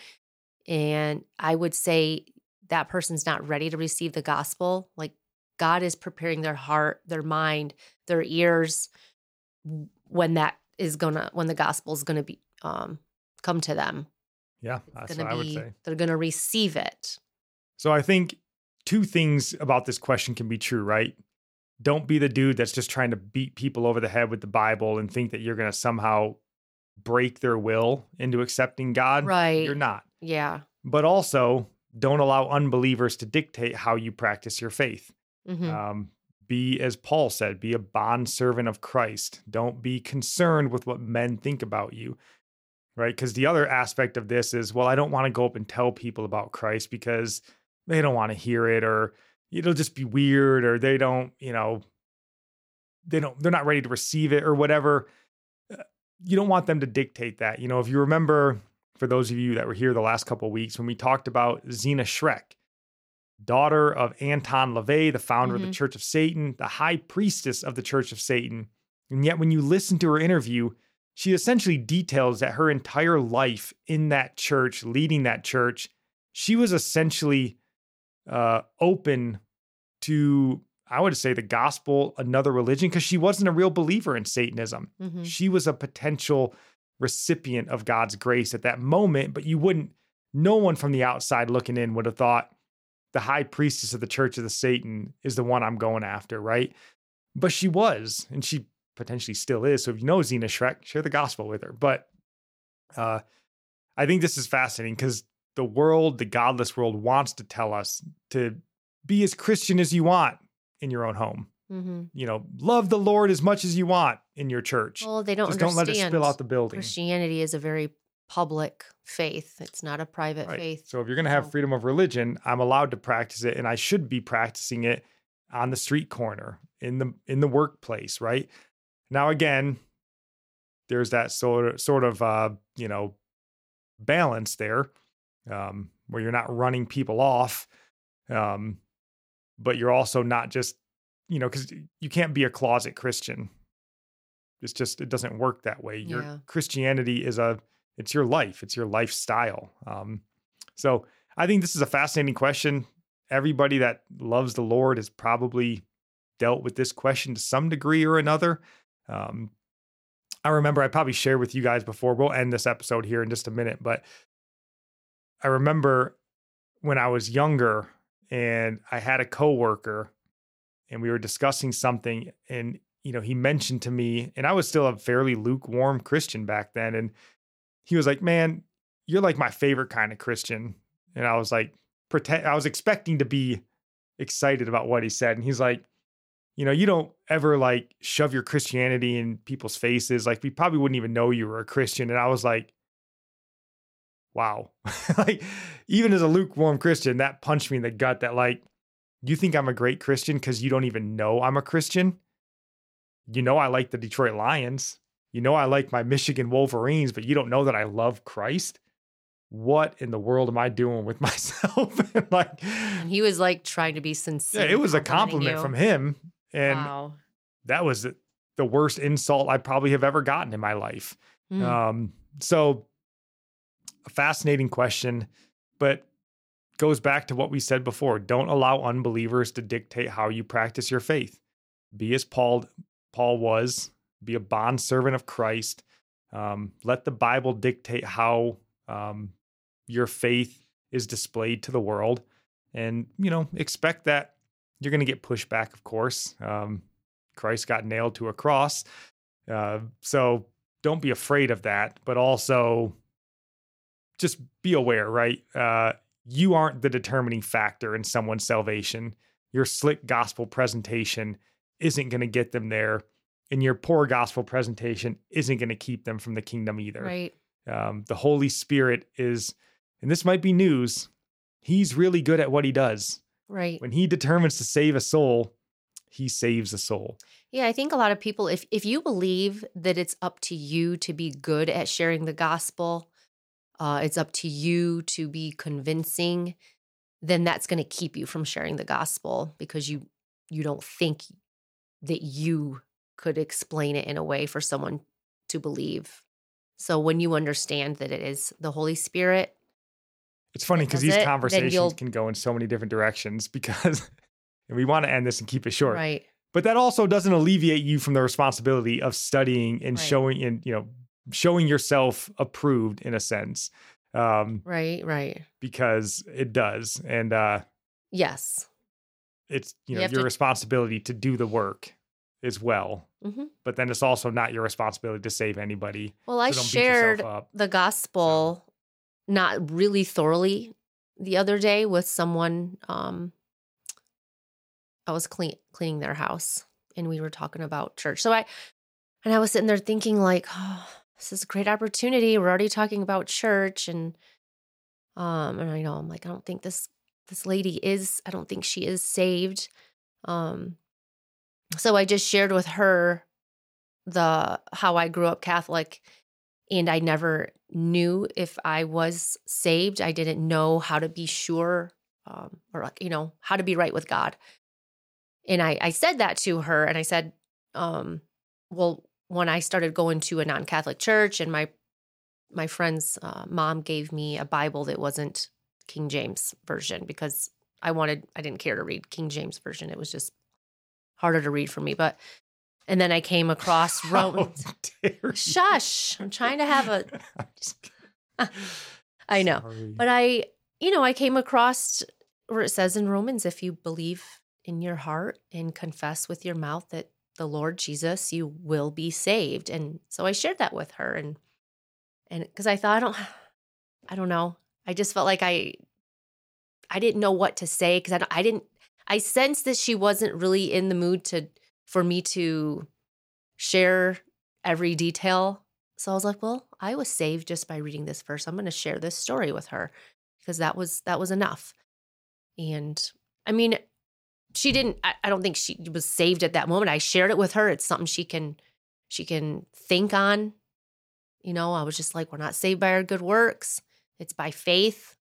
and I would say that person's not ready to receive the gospel, like God is preparing their heart, their mind, their ears when that is going to when the gospel is going to be um come to them. Yeah, that's Going what to I would be say. they're going to receive it. So I think two things about this question can be true, right? Don't be the dude that's just trying to beat people over the head with the Bible and think that you're going to somehow break their will into accepting God. Right. You're not. Yeah. But also, don't allow unbelievers to dictate how you practice your faith. Mhm. Um, be, as Paul said, be a bondservant of Christ. Don't be concerned with what men think about you, right? Because the other aspect of this is, well, I don't want to go up and tell people about Christ because they don't want to hear it, or it'll just be weird, or they don't, you know, they don't, they're not ready to receive it or whatever. Uh, You don't want them to dictate that. You know, if you remember, for those of you that were here the last couple of weeks, when we talked about Zena Schreck, daughter of Anton LaVey, the founder of the Mhm. Church of Satan, the high priestess of the Church of Satan. And yet when you listen to her interview, she essentially details that her entire life in that church, leading that church, she was essentially uh, open to, I would say, the gospel, another religion, because she wasn't a real believer in Satanism. Mhm. She was a potential recipient of God's grace at that moment, but you wouldn't, no one from the outside looking in would have thought the high priestess of the Church of the Satan is the one I'm going after, right? But she was, and she potentially still is. So if you know Zena Schreck, share the gospel with her. But uh, I think this is fascinating because the world, the godless world, wants to tell us to be as Christian as you want in your own home. Mhm. You know, love the Lord as much as you want in your church. Well, they don't Just don't understand. let it spill out the building. Christianity is a very public faith. It's not a private Right. faith. So if you're going to have So- freedom of religion, I'm allowed to practice it, and I should be practicing it on the street corner, in the in the workplace, right? Now again, there's that sort of sort of uh, you know, balance there, um, where you're not running people off, um, but you're also not just, you know, because you can't be a closet Christian. It's just, it doesn't work that way. Your Yeah. Christianity is a, it's your life, it's your lifestyle. Um, so I think this is a fascinating question. Everybody that loves the Lord has probably dealt with this question to some degree or another. Um, I remember I probably shared with you guys before. We'll end this episode here in just a minute, but I remember when I was younger and I had a coworker and we were discussing something, and you know, he mentioned to me, and I was still a fairly lukewarm Christian back then, and he was like, "Man, you're like my favorite kind of Christian. And I was like, pretend, I was expecting to be excited about what he said. And he's like, you know, you don't ever like shove your Christianity in people's faces. Like we probably wouldn't even know you were a Christian. And I was like, wow. Like even as a lukewarm Christian, that punched me in the gut that like, you think I'm a great Christian because you don't even know I'm a Christian? You know I like the Detroit Lions. You know I like my Michigan Wolverines, but you don't know that I love Christ? What in the world am I doing with myself? And like, And he was like trying to be sincere. yeah, it was a complimenting compliment you. from him. And Wow. that was the worst insult I probably have ever gotten in my life. Mm. Um, so a fascinating question, but goes back to what we said before. Don't allow unbelievers to dictate how you practice your faith. Be as Paul, Paul was, be a bondservant of Christ. Um, let the Bible dictate how um, your faith is displayed to the world. And, you know, expect that you're going to get pushback, of course. Um, Christ got nailed to a cross. Uh, so don't be afraid of that, but also just be aware, right? Uh, you aren't the determining factor in someone's salvation. Your slick gospel presentation isn't going to get them there, and your poor gospel presentation isn't going to keep them from the kingdom either. Right. Um, the Holy Spirit is, and this might be news, he's really good at what he does. Right. When he determines to save a soul, he saves a soul. Yeah, I think a lot of people, if if you believe that it's up to you to be good at sharing the gospel, uh, it's up to you to be convincing, then that's going to keep you from sharing the gospel because you you don't think that you could explain it in a way for someone to believe. So when you understand that it is the Holy Spirit, It's funny because does these it, then conversations you'll- can go in so many different directions because, and we want to end this and keep it short. right? But that also doesn't alleviate you from the responsibility of studying and Right. showing and, you know, showing yourself approved in a sense. Um, Right, right. because it does. And uh, Yes. it's, you You know, have your to- responsibility to do the work as well. hmm But then it's also not your responsibility to save anybody. Well, I So don't beat yourself shared up. the gospel not really thoroughly the other day with someone. Um, I was clean, cleaning their house, and we were talking about church. So I, and I was sitting there thinking, like, oh, this is a great opportunity. We're already talking about church, and um, and I know I'm like, I don't think this this lady is. I don't think she is saved. Um, so I just shared with her the how I grew up Catholic, and I never knew if I was saved. I didn't know how to be sure, um, or like, you know, how to be right with God. And I, I said that to her, and I said, um, well, when I started going to a non-Catholic church, and my my friend's uh, mom gave me a Bible that wasn't King James version because I wanted, I didn't care to read King James version. It was just harder to read for me. But and then I came across Romans. How dare you. Shush! I'm trying to have a. I'm just kidding. I know, Sorry. but I, you know, I came across where it says in Romans, if you believe in your heart and confess with your mouth that the Lord Jesus, you will be saved. And so I shared that with her, and and because I thought I don't, I don't know, I just felt like I, I didn't know what to say because I don't, I didn't, I sensed that she wasn't really in the mood to for me to share every detail. So I was like, well, I was saved just by reading this verse. I'm going to share this story with her because that was that was enough. And I mean, she didn't, I, I don't think she was saved at that moment. I shared it with her. It's something she can, she can think on. You know, I was just like, we're not saved by our good works. It's by faith.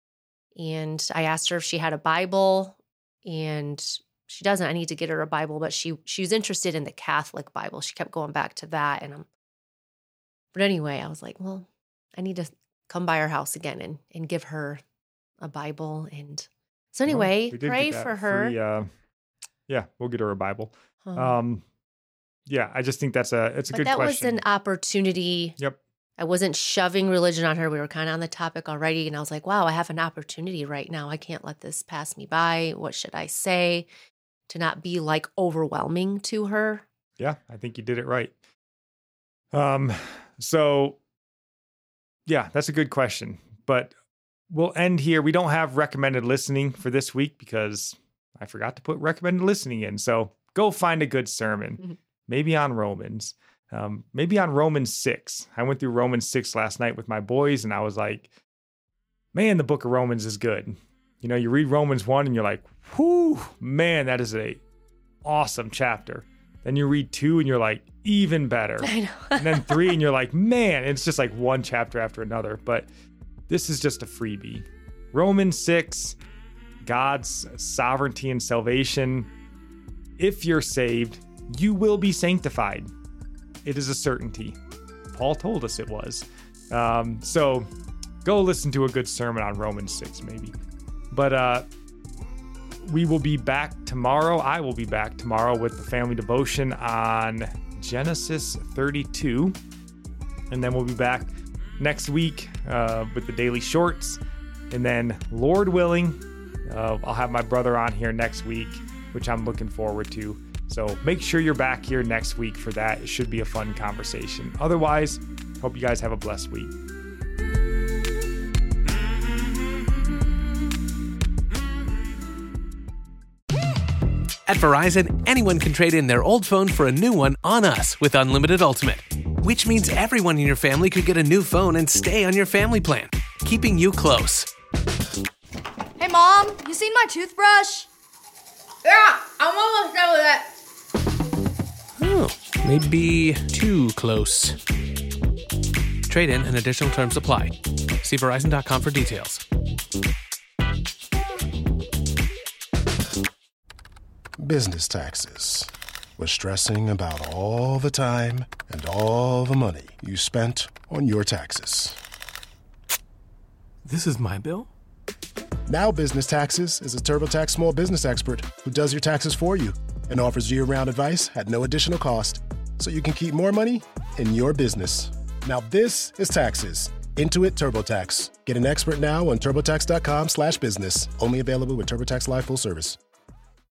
And I asked her if she had a Bible, and she doesn't. I need to get her a Bible, but she, she was interested in the Catholic Bible. She kept going back to that. And I'm, but anyway, I was like, well, I need to come by her house again and, and give her a Bible. And so anyway, Well, we did pray get that for her. free, uh, yeah, we'll get her a Bible. Um, Um, yeah, I just think that's a it's a but good that question. was an opportunity. Yep. I wasn't shoving religion on her. We were kind of on the topic already. And I was like, wow, I have an opportunity right now. I can't let this pass me by. What should I say to not be like overwhelming to her? Yeah, I think you did it right. Um, so yeah, that's a good question. But we'll end here. We don't have recommended listening for this week because I forgot to put recommended listening in. So go find a good sermon, mm-hmm. maybe on Romans, um, maybe on Romans six. I went through Romans six last night with my boys, and I was like, man, the book of Romans is good. You know, you read Romans one and you're like, whoo, man, that is a awesome chapter. Then you read two and you're like, even better. I know. And then three and you're like, man, it's just like one chapter after another. But this is just a freebie. Romans six, God's sovereignty and salvation. If you're saved, you will be sanctified. It is a certainty. Paul told us it was. Um, so go listen to a good sermon on Romans six, maybe. But uh, we will be back tomorrow. I will be back tomorrow with the family devotion on Genesis thirty-two. And then we'll be back next week uh, with the daily shorts. And then, Lord willing, uh, I'll have my brother on here next week, which I'm looking forward to. So make sure you're back here next week for that. It should be a fun conversation. Otherwise, hope you guys have a blessed week. At Verizon, anyone can trade in their old phone for a new one on us with Unlimited Ultimate, which means everyone in your family could get a new phone and stay on your family plan, keeping you close. Hey, Mom, you seen my toothbrush? Yeah, I'm almost done with it. Oh, maybe too close. Trade in and additional terms apply. See Verizon dot com for details. Business taxes. Was stressing about all the time and all the money you spent on your taxes. This is my bill? Now Business Taxes is a TurboTax small business expert who does your taxes for you and offers year-round advice at no additional cost, so you can keep more money in your business. Now this is taxes. Intuit TurboTax. Get an expert now on TurboTax dot com slash business. Only available with TurboTax Live full service.